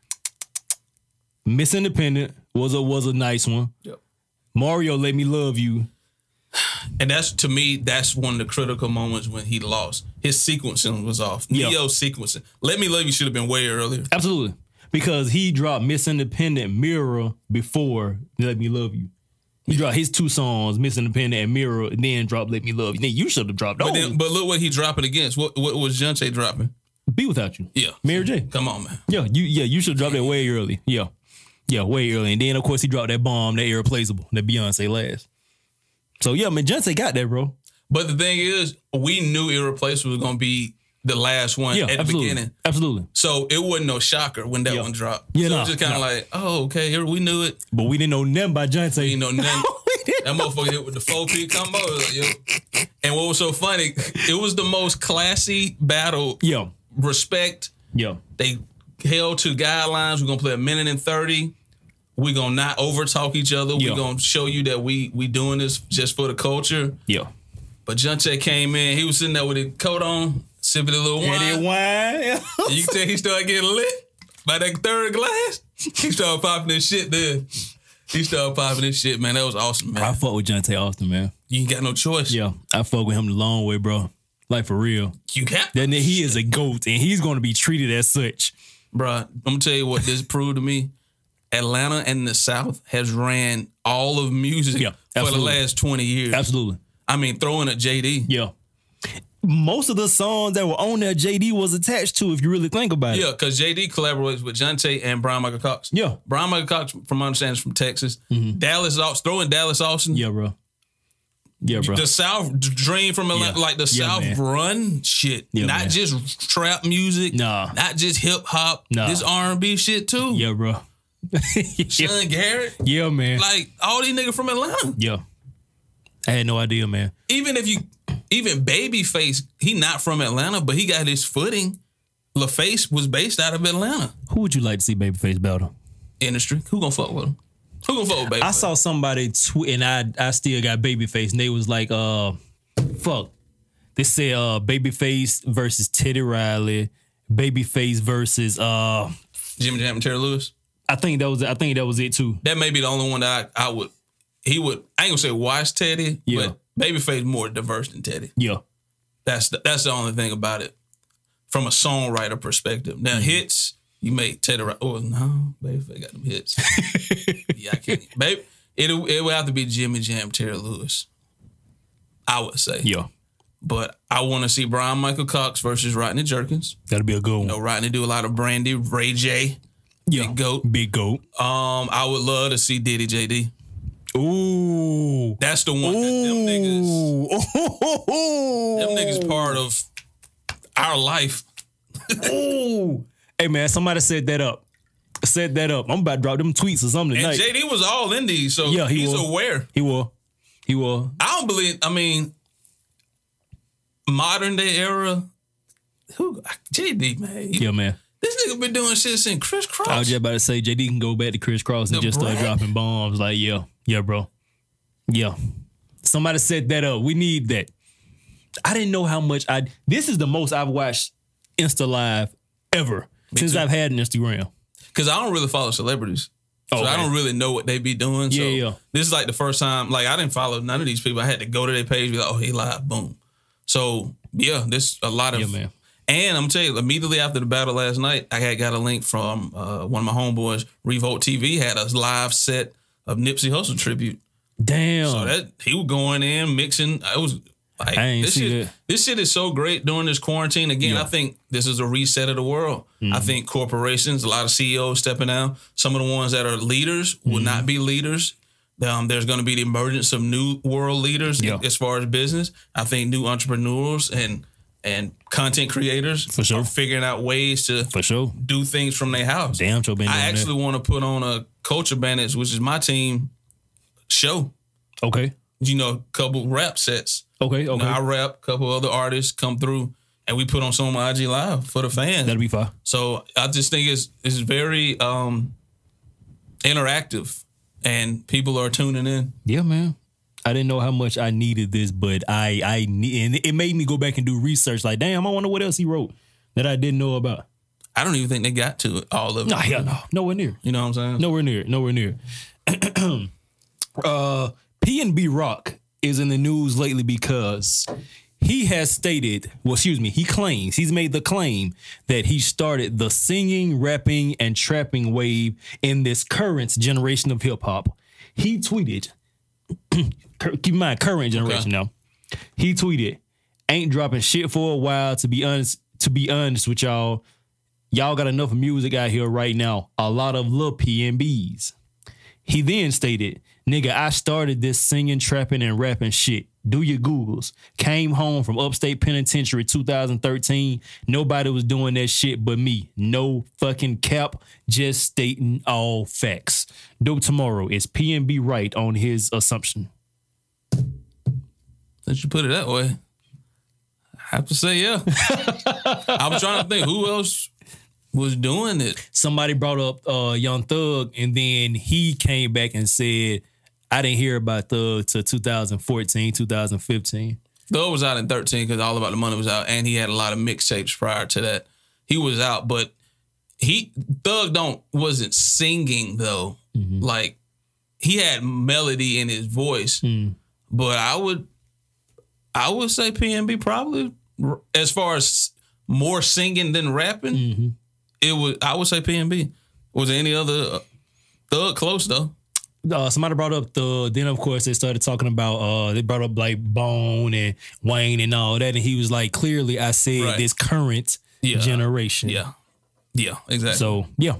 Miss Independent was a was a nice one. Yep. Mario, Let Me Love You. And that's, to me, that's one of the critical moments when he lost. His sequencing was off. Yeah. Neo's sequencing. Let Me Love You should have been way earlier. Absolutely. Because he dropped Miss Independent, Mirror before Let Me Love You. He dropped his two songs, Miss Independent and Mirror, and then dropped Let Me Love You. Then you should have dropped But, those. then, but look what he dropping against. What what was Jonte dropping? Be Without You. Yeah. Mary J. Come on, man. Yeah, you yeah, you should have dropped that way early. Yeah. Yeah, way early. And then of course he dropped that bomb, that Irreplaceable, that Beyonce last. So yeah, man, Jonte got that, bro. But the thing is, we knew Irreplaceable was going to be the last one Yeah, at the absolutely. beginning. Absolutely. So it wasn't no shocker when that Yeah. one dropped. Yeah, so nah, it was just kind of nah. like, oh, okay, here we knew it. But we didn't know nothing about Jonte. You know, nothing. We didn't That motherfucker hit with the four P combo. It was like, yo. And what was so funny, it was the most classy battle. Yo, Respect. yo. They held to guidelines. We're gonna play a minute and thirty. We're gonna not over talk each other. Yeah. We're gonna show you that we we doing this just for the culture. Yo. But Jonte came in, he was sitting there with his coat on, sipping a little wine. And it wine. And you can tell he started getting lit by that third glass. He started popping this shit there. He started popping this shit, man. That was awesome, I man. fuck with Jonte Austin, man. You ain't got no choice. Yeah, I fuck with him the long way, bro. Like for real. You got That nigga, he is a goat, and he's going to be treated as such. Bruh, I'm gonna tell you what this proved to me. Atlanta and the South has ran all of music Yeah, for the absolutely. last twenty years. Absolutely. I mean, throwing at J D. Yeah. most of the songs that were on there, J D was attached to. If you really think about Yeah, it. because J D collaborates with Jonte and Brian Michael Cox. Yeah. Brian Michael Cox, from my understanding, is from Texas. Dallas, Aus- throw in Dallas Austin. Yeah, bro. Yeah, bro. The South Dream from Atlanta, Yeah. like the Yeah, South man. Run shit. Yeah, not man. just trap music. Nah. Not just hip hop. Nah. This R and B shit too. Yeah, bro. yeah. Sean Garrett. yeah, man. Like all these niggas from Atlanta. Yeah. I had no idea, man. Even if you, even Babyface, he not from Atlanta, but he got his footing. LaFace was based out of Atlanta. Who would you like to see Babyface battle? Industry. Who gonna fuck with him? Who gonna fuck with Babyface? I saw somebody tweet, and I I still got Babyface, and they was like, uh, fuck. They said uh, Babyface versus Teddy Riley, Babyface versus uh, Jimmy Jam and Terry Lewis. I think that was I think that was it too. That may be the only one that I, I would. He would. I ain't gonna say watch Teddy, Yeah. but Babyface more diverse than Teddy. Yeah, That's the, that's the only thing about it, from a songwriter perspective. Now hits, you make Teddy. Ri- Oh no, Babyface got them hits. yeah, I can't. Baby, it it would have to be Jimmy Jam, Terry Lewis. I would say. yeah, But I want to see Brian Michael Cox versus Rodney Jerkins. that'll be a good one. You know, Rodney do a lot of Brandy, Ray J, yeah, Big Goat. Big Goat. Um, I would love to see Diddy J D. Ooh, That's the one. That them niggas. Ooh, Them niggas part of our life. Ooh. Hey man, somebody set that up. Set that up. I'm about to drop them tweets or something And tonight. J D was all in these, so Yeah, he he's was. aware. He will. He will. I don't believe. I mean, modern day era. Who J D man? Yeah, man. This nigga been doing shit since Chris Cross. I was just about to say J D can go back to Chris Cross and The just start brat. dropping bombs. Like, yeah, yeah, bro. Yeah. Somebody set that up. We need that. I didn't know how much I this is the most I've watched Insta Live ever since too. I've had an Instagram. Because I don't really follow celebrities. So Okay. I don't really know what they be doing. So Yeah, yeah. this is like the first time, like I didn't follow none of these people. I had to go to their page, be like, oh, he live, boom. So yeah, this a lot of Yeah, man. And I'm gonna tell you, immediately after the battle last night, I had got a link from uh, one of my homeboys. Revolt T V had a live set of Nipsey Hussle tribute. Damn. So that he was going in, mixing. I was like, I ain't this see shit, that. this shit is so great during this quarantine. Again, Yeah. I think this is a reset of the world. Mm-hmm. I think corporations, a lot of C E Os stepping out. Some of the ones that are leaders will Mm-hmm. not be leaders. Um, there's going to be the emergence of new world leaders Yeah. as far as business. I think new entrepreneurs and and content creators For sure. are figuring out ways to For sure. do things from their house. Damn, Joe been doing I actually want to put on a Culture Bandits, which is my team show. that. Okay. You know, couple rap sets. Okay. You know, Okay. I rap, couple other artists come through, and we put on some I G Live for the fans. That'll be fine. So I just think it's it's very um, interactive, and people are tuning in. Yeah, man. I didn't know how much I needed this, but I I need, and it made me go back and do research. Like, damn, I wonder what else he wrote that I didn't know about. I don't even think they got to it, all of it. No, hell no, nowhere near, You know what I'm saying? nowhere near, nowhere near. uh, P N B Rock is in the news lately because he has stated, well, excuse me, he claims, he's made the claim that he started the singing, rapping, and trapping wave in this current generation of hip hop. He tweeted, keep in mind, current generation now. He tweeted, ain't dropping shit for a while, to be honest, to be honest with y'all. Y'all got enough music out here right now. A lot of little P N Bs. He then stated, nigga, I started this singing, trapping, and rapping shit. Do your Googles. Came home from upstate penitentiary two thousand thirteen. Nobody was doing that shit but me. No fucking cap. Just stating all facts. Dope Tomorrow. Is P N B right on his assumption? Since you put it that way, I have to say yeah. I was trying to think who else was doing it. Somebody brought up uh, Young Thug, and then he came back and said, I didn't hear about Thug till two thousand fourteen, two thousand fifteen. Thug was out in thirteen because All About the Money was out, and he had a lot of mixtapes prior to that. He was out, but he Thug don't wasn't singing though. Mm-hmm. Like he had melody in his voice, Mm. but I would I would say P N B probably as far as more singing than rapping. Mm-hmm. It was I would say P N B. Was there any other uh, Thug close though? uh, somebody brought up the. Then of course they started talking about. Uh, they brought up like Bone and Wayne and all that, and he was like, clearly, I said Right. this current Yeah. generation. Yeah. Yeah, exactly. So yeah,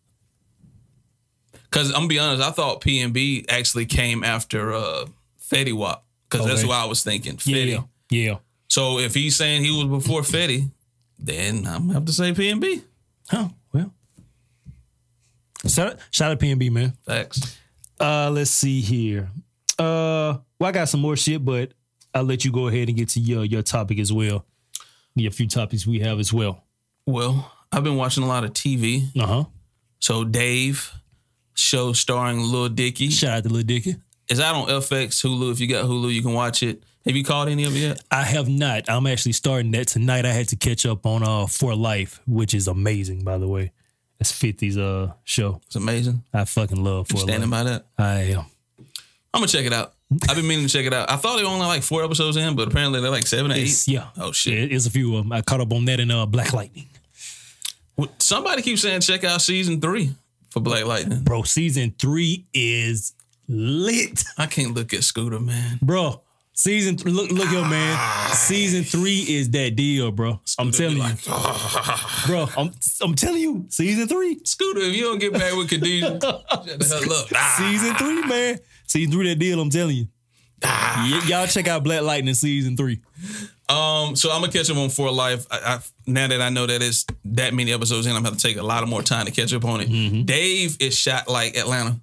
Because I'm gonna be honest, I thought P N B actually came after uh, Fetty Wap. Because that's Okay. what I was thinking. yeah, Fetty. yeah. So if he's saying he was before Fetty, then I'm gonna have to say P N B. Huh? Well, shout out, shout out P N B, man. Facts. Uh, let's see here. Uh, well, I got some more shit, but I'll let you go ahead and get to your your topic as well. Yeah, a few topics we have as well. Well, I've been watching a lot of T V. Uh huh. So Dave, show starring Lil Dicky, Shout out to Lil Dicky. is out on F X, Hulu. If you got Hulu, you can watch it. Have you caught any of it yet? I have not. I'm actually starting that tonight. I had to catch up on uh For Life, which is amazing, by the way. It's fifties uh show. It's amazing. I fucking love For Standing Life. by that. I am. I'm gonna check it out. I've been meaning to check it out. I thought they were only like four episodes in, but apparently they're like seven or eight. It's, yeah. Oh shit. Yeah, it's a few of them. I caught up on that in uh Black Lightning. Well, somebody keeps saying check out season three for Black Lightning. Bro, season three is lit. I can't look at Scooter, man. Bro, season th- look look here, man. Season three is that deal, bro. I'm Scooter be telling you. like, Bro, I'm I'm telling you, season three. Scooter, if you don't get back with Khadijah, shut the hell up. Ah. Season three, man. Season three, that deal, I'm telling you. Y- y'all check out Black Lightning season three. Um, so I'm gonna catch up on For Life. I, I, now that I know that it's that many episodes in, I'm gonna have to take a lot of more time to catch up on it. Mm-hmm. Dave is shot like Atlanta.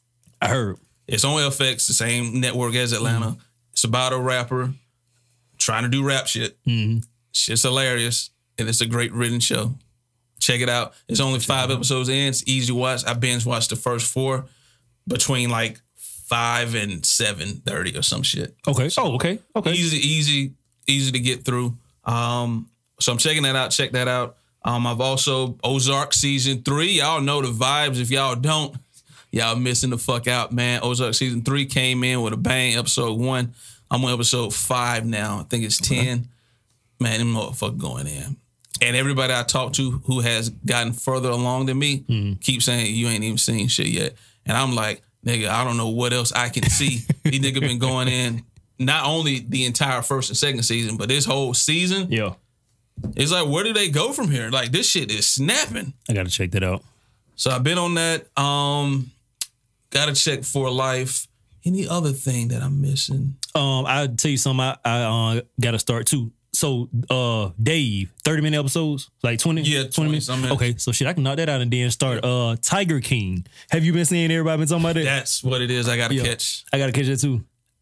I heard. It's on F X, the same network as Atlanta. Mm-hmm. It's about a rapper trying to do rap shit. Mm-hmm. Shit's hilarious, and it's a great written show. Check it out. It's only five episodes in. It's easy to watch. I binge watched the first four between like five and seven thirty or some shit. Okay. Oh, okay. Okay. Easy, easy, easy to get through. Um, so I'm checking that out. Check that out. Um, I've also Ozark season three. Y'all know the vibes. If y'all don't, y'all missing the fuck out, man. Ozark season three came in with a bang. Episode one. I'm on episode five now. I think it's ten. Man, them motherfuckers going in. And everybody I talk to who has gotten further along than me Mm-hmm. keep saying you ain't even seen shit yet. And I'm like, nigga, I don't know what else I can see. These niggas been going in not only the entire first and second season, but this whole season. Yeah. It's like, where do they go from here? Like, this shit is snapping. I gotta check that out. So I've been on that. Um, gotta check For Life. Any other thing that I'm missing? Um, I'll tell you something. I, I uh, gotta start too. So, uh, Dave, thirty minute episodes, like twenty, Yeah, twenty twenty minutes. some minutes. Okay, so shit, I can knock that out and then start. Uh, Tiger King. Have you been seeing everybody been talking about that? That's what it is. I gotta Yeah. catch. I gotta catch that too.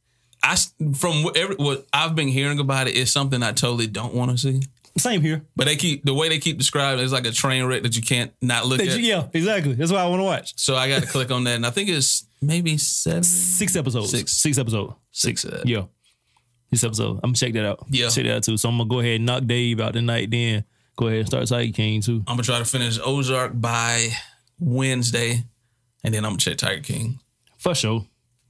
I from what, every, what I've been hearing about it is something I totally don't want to see. Same here. But they keep the way they keep describing it is like a train wreck that you can't not look at. Yeah, exactly. That's why I want to watch. So I got to click on that, and I think it's maybe seven, Six episodes. Six. Six episodes. six of that. Yeah. This episode. I'm gonna check that out. Yeah. Check that out too. So I'm gonna go ahead and knock Dave out tonight, then go ahead and start Tiger King too. I'm gonna try to finish Ozark by Wednesday, and then I'm gonna check Tiger King. For sure.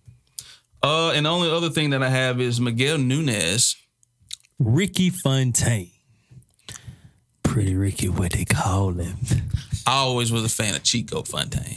Uh, and the only other thing that I have is Miguel Nunez. Ricky Fontaine. Pretty Ricky, what they call him. I always was a fan of Chico Fontaine.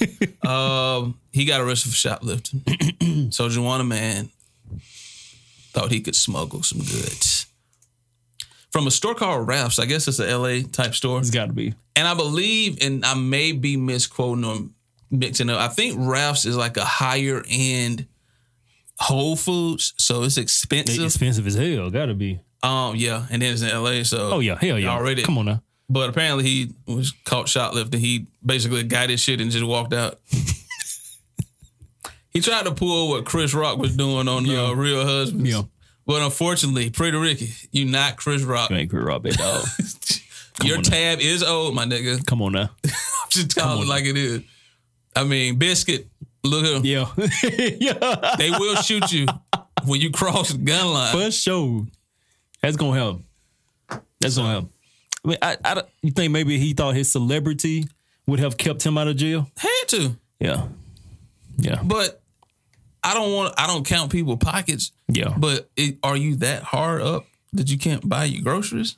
um, he got arrested for shoplifting. So Juana Man thought he could smuggle some goods from a store called Ralph's. I guess it's a L A type store. It's got to be. And I believe, and I may be misquoting or mixing up, I think Ralph's is like a higher end Whole Foods, so it's expensive. It's expensive as hell. Got to be. Um, yeah, and then it's in L A, so Oh yeah, hell yeah. already. Come on now. But apparently he was caught shoplifting. He basically got his shit and just walked out. He tried to pull what Chris Rock was doing on Yeah. uh, Real Husbands. Yeah. But unfortunately, Pretty Ricky, you not Chris Rock. You ain't Chris Rock, big dog. Your on now. tab is old, my nigga. Come on now. I'm just calling it on like it is. I mean, Biscuit, look here. Yeah. yeah. They will shoot you when you cross the gun line. For sure. That's gonna help. That's gonna help. I mean, I, I, don't- you think maybe he thought his celebrity would have kept him out of jail? Had to. Yeah. Yeah. But I don't want, I don't count people's pockets. Yeah. But it, are you that hard up that you can't buy your groceries?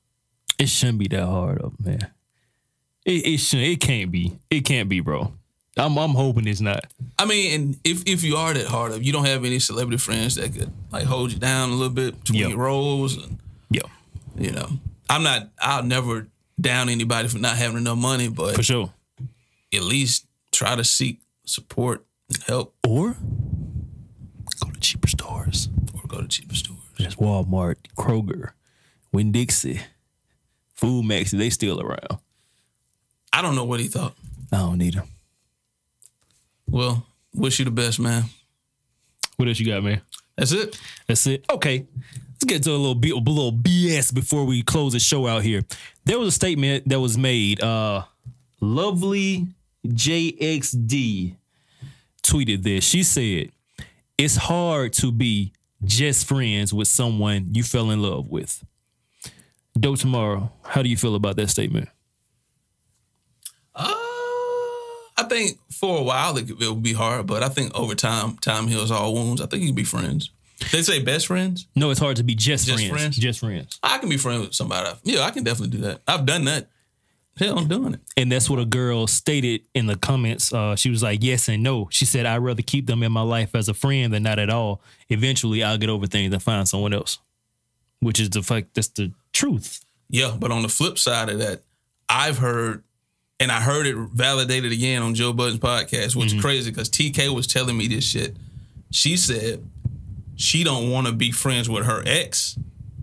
It shouldn't be that hard up, man. It it should it can't be. It can't be, bro. I'm I'm hoping it's not. I mean, and if if you are that hard up, you don't have any celebrity friends that could like hold you down a little bit between Yep. your roles. And, Yeah, you know, I'm not. I'll never down anybody for not having enough money, but for sure. at least try to seek support and help, Or go to cheaper stores. or go to cheaper stores. There's Walmart, Kroger, Winn-Dixie, Food Max. They still around. I don't know what he thought. I don't need them. Well, wish you the best, man. What else you got, man? That's it. That's it. Okay. Let's get to a little bit, a little B S before we close the show out here. There was a statement that was made. Uh, Lovely J X D tweeted this. She said, "It's hard to be just friends with someone you fell in love with." Doe Tomorrow, how do you feel about that statement? Uh, I think for a while it, it would be hard, but I think over time, time heals all wounds. I think you can be friends. They say best friends. No, it's hard to be just, Just friends. friends? Just friends. I can be friends with somebody. Yeah, I can definitely do that. I've done that. Hell, I'm doing it. And that's what a girl stated in the comments. Uh, she was like, yes and no. She said, I'd rather keep them in my life as a friend than not at all. Eventually, I'll get over things and find someone else. Which is the fact, that's the truth. Yeah, but on the flip side of that, I've heard, and I heard it validated again on Joe Budden's podcast, which Mm-hmm. is crazy because T K was telling me this shit. She said she don't want to be friends with her ex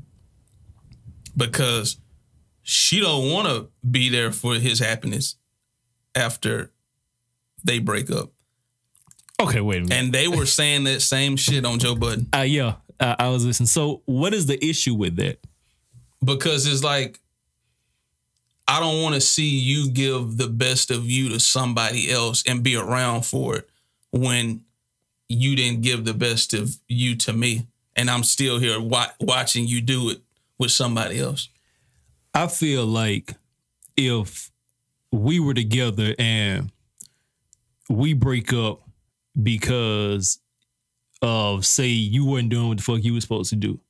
because she don't want to be there for his happiness after they break up. Okay, wait a minute. And they were saying that same shit on Joe Budden Uh, yeah, I, I was listening. So what is the issue with that? because it's like, I don't want to see you give the best of you to somebody else and be around for it when you didn't give the best of you to me. And I'm still here wa- watching you do it with somebody else. I feel like if we were together and we break up because of, say, you weren't doing what the fuck you were supposed to do,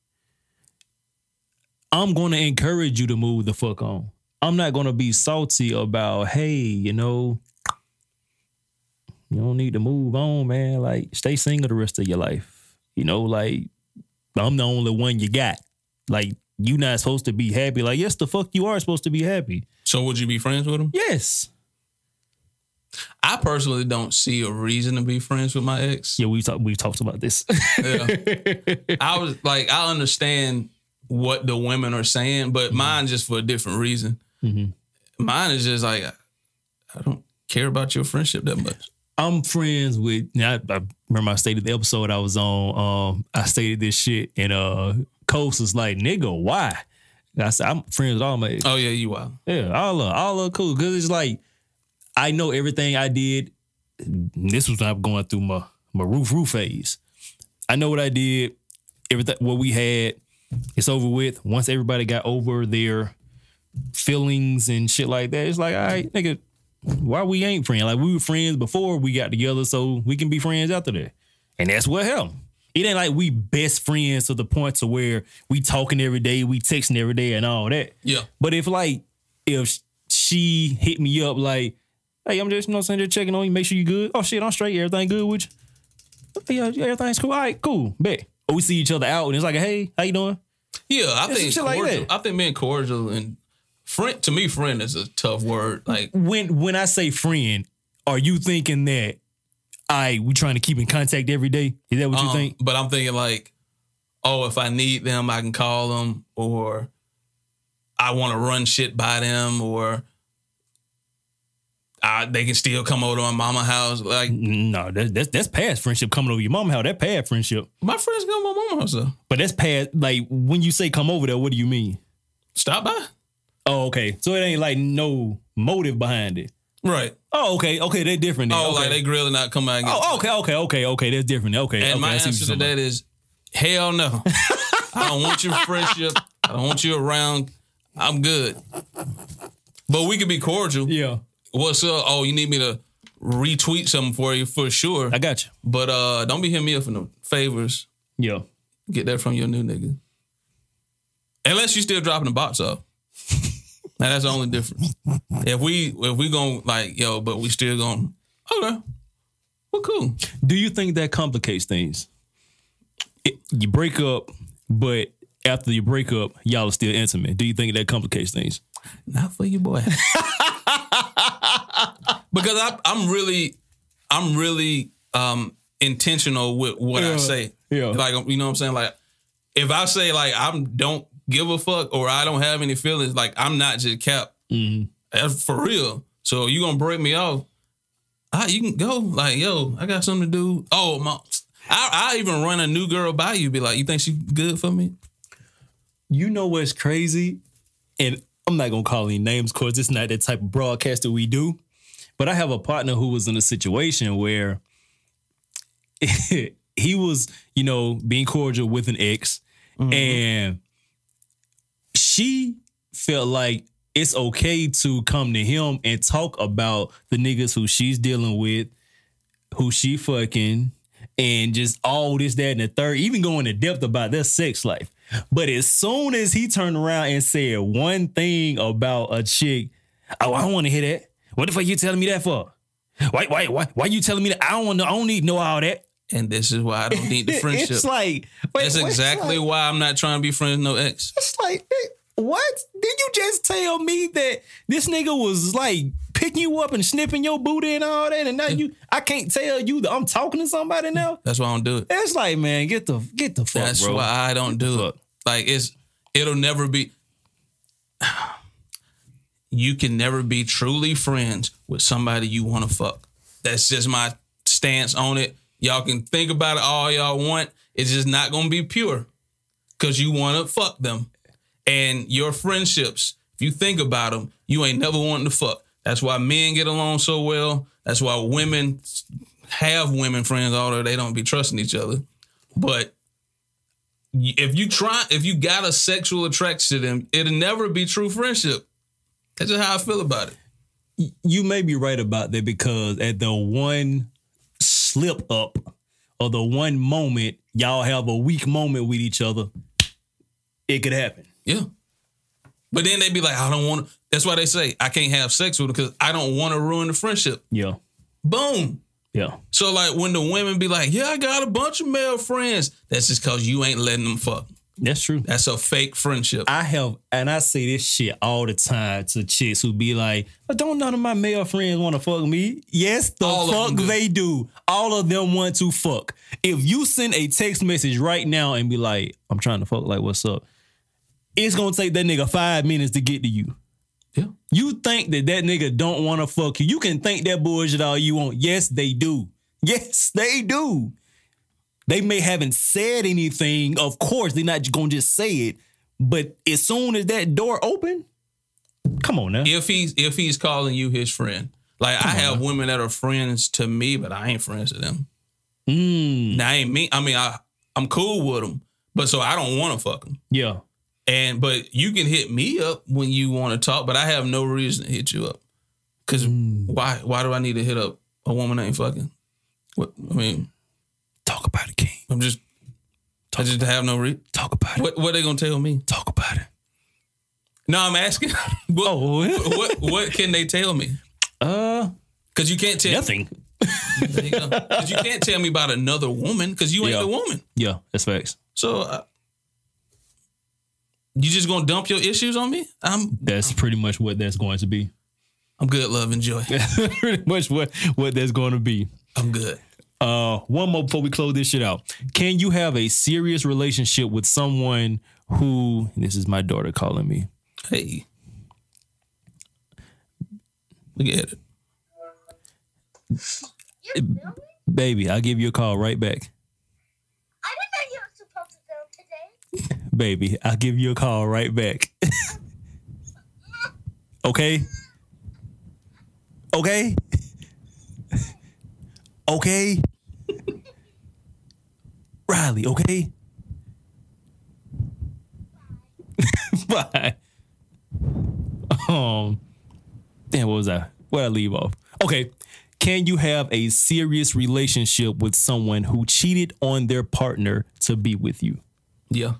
I'm going to encourage you to move the fuck on. I'm not going to be salty about, hey, you know, you don't need to move on, man. Like, stay single the rest of your life. You know, like, I'm the only one you got. Like, you not supposed to be happy. Like, yes, the fuck you are supposed to be happy. So would you be friends with him? Yes. I personally don't see a reason to be friends with my ex. Yeah, we talked we talked about this. Yeah. I was like, I understand what the women are saying, but Mm-hmm. mine just for a different reason. Mm-hmm. Mine is just like, I don't care about your friendship that much. I'm friends with. I, I remember I stated the episode I was on. Um, I stated this shit, and uh, Coast was like, "Nigga, why?" And I said, "I'm friends with all my ex. Oh yeah, you wild. Yeah, all of all of cool because it's like I know everything I did. This was when I'm going through my my roof roof phase. I know what I did. Everything what we had, it's over with. Once everybody got over their feelings and shit like that, it's like, all right, nigga, why we ain't friends? Like, we were friends before we got together, so we can be friends after that. And that's what happened. It ain't like we best friends to the point to where we talking every day, we texting every day and all that. Yeah. But if like, if she hit me up like, hey, I'm just, you know what I'm saying, just checking on you, make sure you good. Oh shit, I'm straight. Everything good with you? Yeah, yeah, everything's cool. All right, cool. Bet. Or we see each other out and it's like, hey, how you doing? Yeah, I Yeah, think some shit cordial, like that. I think being cordial and friend to me, friend is a tough word. Like, When when I say friend, are you thinking that I we trying to keep in contact every day? Is that what you um, think? but I'm thinking like, oh, if I need them, I can call them, or I want to run shit by them, or I, they can still come over to my mama house. Like, No, that, that's that's past friendship coming over your mama house. That past friendship. my friends come to my mama house though. But that's past, like, when you say come over there, what do you mean? Stop by. Oh, okay. So it ain't like no motive behind it. Right. Oh, okay. Okay, they're different then. Oh, okay. like they grill and not come out and get Oh, okay, okay, okay, okay. That's different. Okay. And okay, my I see what answer you're to talking that is, hell no. I don't want your friendship. I don't want you around. I'm good. But we could be cordial. about. Yeah, What's up? Oh, you need me to retweet something for you for sure. I got you. But uh, don't be hitting me up for no favors. Yeah. Get that from your new nigga. Unless you still dropping the box off. Now that's the only difference. If we if we gon' like, yo, but we still gonna Okay. Well, cool. Do you think that complicates things? It, you break up, but after you break up, y'all are still intimate. Do you think that complicates things? Not for you, boy. Because I, I'm really, I'm really um, intentional with what yeah. I say. Yeah. Like, you know what I'm saying? Like, if I say like I don't give a fuck or I don't have any feelings, like I'm not just cap. Mm-hmm. That's for real. So you gonna break me off? Ah, you can go. Like, yo, I got something to do. Oh, my, I I even run a new girl by you. Be like, you think she good for me? You know what's crazy? And I'm not gonna call any names because it's not that type of broadcast that we do. But I have a partner who was in a situation where he was, you know, being cordial with an ex, mm-hmm. and she felt like it's okay to come to him and talk about the niggas who she's dealing with, who she fucking, and just all this, that, and the third, even go into depth about their sex life. But as soon as he turned around and said one thing about a chick, oh, I don't want to hear that. What the fuck you telling me that for? Why, why, why, why you telling me that? I don't want to, I don't need to know all that. And this is why I don't need the friendship. It's like, wait, that's exactly like, why I'm not trying to be friends with no ex. It's like, what? Did you just tell me that this nigga was like picking you up and snipping your booty and all that, and now you, I can't tell you that I'm talking to somebody now? That's why I don't do it. It's like, man, get the get the fuck, That's bro. why I don't do it. Like, it's, it'll never be. You can never be truly friends with somebody you want to fuck. That's just my stance on it. Y'all can think about it all y'all want. It's just not going to be pure because you want to fuck them. And your friendships, if you think about them, you ain't never wanting to fuck. That's why men get along so well. That's why women have women friends, although they don't be trusting each other. But if you try, if you got a sexual attraction to them, it'll never be true friendship. That's just how I feel about it. You may be right about that because at the one slip up or the one moment y'all have a weak moment with each other, it could happen. Yeah. But then they be like, I don't want to. That's why they say I can't have sex with them because I don't want to ruin the friendship. Yeah. Boom. Yeah. So like when the women be like, yeah, I got a bunch of male friends. That's just because you ain't letting them fuck. That's true. That's a fake friendship. I have, and I say this shit all the time to chicks who be like, oh, don't none of my male friends want to fuck me? Yes, the all fuck do. They do. All of them want to fuck. If you send a text message right now and be like, I'm trying to fuck, like, what's up? It's going to take that nigga five minutes to get to you. Yeah. You think that that nigga don't want to fuck you. You can think that bullshit all you want. Yes, they do. Yes, they do. They may haven't said anything. Of course, they're not going to just say it. But as soon as that door open, come on now. If he's if he's calling you his friend. Like, come I have now. Women that are friends to me, but I ain't friends to them. Mm. Now, I ain't me. I mean, I, I'm cool with them. But so I don't want to fuck them. Yeah. And but you can hit me up when you want to talk, but I have no reason to hit you up. Because mm. why why do I need to hit up a woman that ain't fucking? What I mean, talk about it, King. I'm just, talk I just have no reason. Talk about it. What what are they gonna tell me? Talk about it. No, I'm asking. what, oh, what what can they tell me? Uh, because you can't tell nothing. There you go. Because you can't tell me about another woman because you ain't yeah. the woman. Yeah, that's facts. So. Uh, You just gonna dump your issues on me? I'm. That's pretty much what that's going to be. I'm good, love, and joy. Pretty much what, what that's going to be. I'm good. Uh, one more before we close this shit out. Can you have a serious relationship with someone who? This is my daughter calling me. Hey, look at it. it baby, I'll give you a call right back. Baby, I'll give you a call right back. Okay? Okay? Okay? Riley, okay? Bye. Um, damn, what was that? Where'd I leave off? Okay. Can you have a serious relationship with someone who cheated on their partner to be with you? Yeah.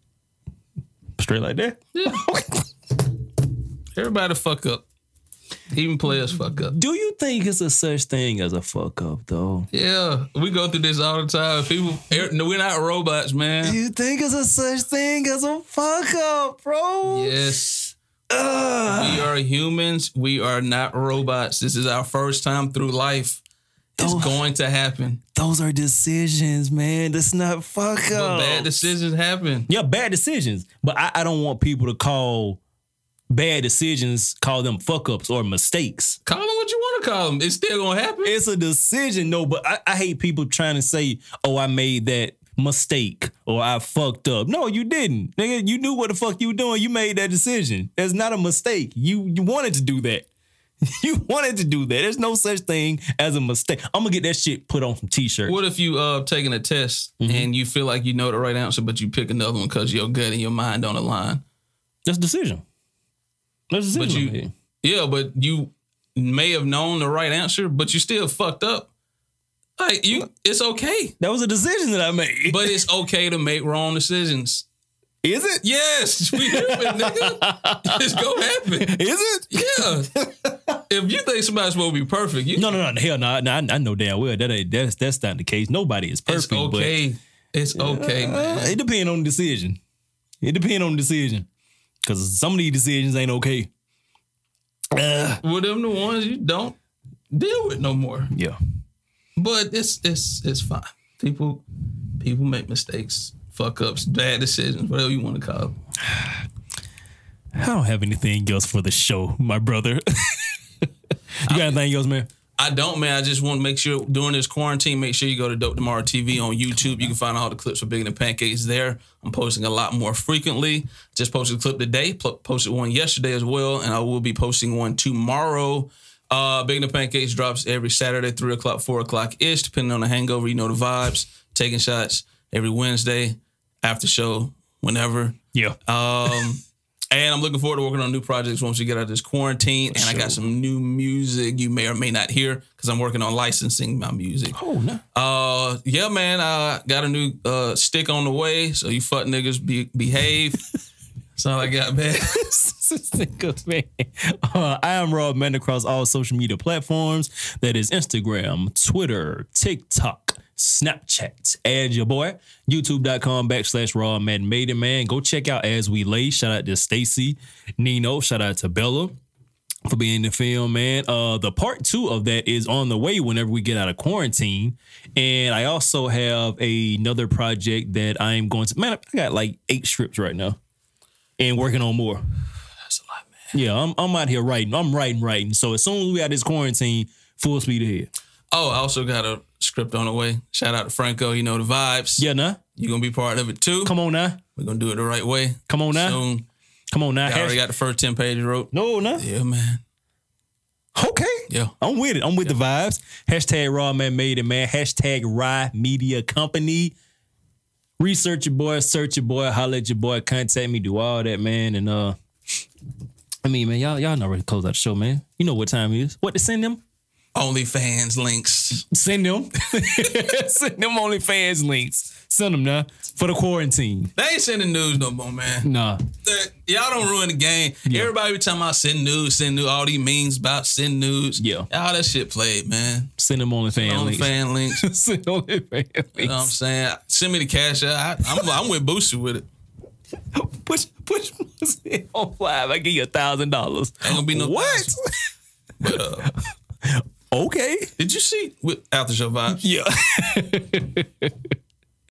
Straight like that? Yeah. Everybody fuck up. Even players fuck up. Do you think it's a such thing as a fuck up, though? Yeah, we go through this all the time. People, we're not robots, man. Do you think it's a such thing as a fuck up, bro? Yes. Ugh. We are humans. We are not robots. This is our first time through life. It's those, going to happen. Those are decisions, man. That's not fuck up. But bad decisions happen. Yeah, bad decisions. But I, I don't want people to call bad decisions, call them fuck ups or mistakes. Call them what you want to call them. It's still going to happen. It's a decision, no, but I, I hate people trying to say, oh, I made that mistake or I fucked up. No, you didn't. Nigga, you knew what the fuck you were doing. You made that decision. That's not a mistake. You, you wanted to do that. You wanted to do that. There's no such thing as a mistake. I'm going to get that shit put on some t-shirts. What if you uh taking a test mm-hmm. and you feel like you know the right answer, but you pick another one because your gut and your mind don't align? That's a decision. That's a decision. But you, yeah, but you may have known the right answer, but you still fucked up. Like, you, it's okay. That was a decision that I made. But it's okay to make wrong decisions. Is it? Yes. We human, nigga. It's gonna happen. Is it? Yeah. If you think somebody's supposed to be perfect, you no, no, no, hell no. no I, I know damn well that ain't, that's that's not the case. Nobody is perfect. It's okay. But, it's okay, uh, man. It depends on the decision. It depends on the decision, because some of these decisions ain't okay. Uh, well, them the ones you don't deal with no more. Yeah. But it's it's it's fine. People people make mistakes. Fuck ups, bad decisions, whatever you want to call it. I don't have anything else for the show, my brother. You got I, anything else, man? I don't, man. I just want to make sure during this quarantine, make sure you go to Dope Tomorrow T V on YouTube. You can find all the clips for Bigger Than Pancakes there. I'm posting a lot more frequently. Just posted a clip today, posted one yesterday as well, and I will be posting one tomorrow. Uh, Bigger Than Pancakes drops every Saturday, three o'clock, four o'clock-ish, depending on the hangover. You know the vibes. Taking shots every Wednesday. After show, whenever. Yeah. Um, and I'm looking forward to working on new projects once we get out of this quarantine. For and sure. I got some new music you may or may not hear because I'm working on licensing my music. Oh, no. Uh, yeah, man. I got a new uh, stick on the way. So you fuck niggas be, behave. That's all I got, man. man. Uh, I am Rob Man across all social media platforms. That is Instagram, Twitter, TikTok, Snapchat. Add your boy. YouTube.com backslash Raw Madden Maiden, man. Go check out As We Lay. Shout out to Stacy, Nino. Shout out to Bella for being in the film, man. Uh, the part two of that is on the way whenever we get out of quarantine. And I also have a, another project that I am going to, man, I got like eight scripts right now and working on more. That's a lot, man. Yeah, I'm, I'm out here writing. I'm writing, writing. So as soon as we out of this quarantine, full speed ahead. Oh, I also got a script on the way. Shout out to Franco. You know the vibes. Yeah, nah. You're going to be part of it too. Come on now. We're going to do it the right way. Come on now. Soon. Come on now. I already got the first ten pages wrote. No, no. Yeah, man. Okay. Yeah. I'm with it. I'm with yeah. the vibes. Hashtag Raw Man Made It, man. Hashtag Rye Media Company. Research your boy. Search your boy. Holler at your boy. Contact me. Do all that, man. And, uh, I mean, man, y'all, y'all not ready to close out the show, man. You know what time it is. What to send them? OnlyFans links. Send them. Send them OnlyFans links. Send them now for the quarantine. They ain't sending news no more, man. Nah. They're, y'all don't ruin the game. Yeah. Everybody be talking about send news, send news, all these memes about send news. Yeah. All that shit played, man. Send them OnlyFans links. OnlyFans links. Send OnlyFans links. You know what I'm saying? Send me the cash out. I, I'm, I'm with Booster with it. Push, push, push on five. I give you a thousand dollars. Ain't gonna be no what? But uh, okay. Did you see with After Show Vibes? Yeah.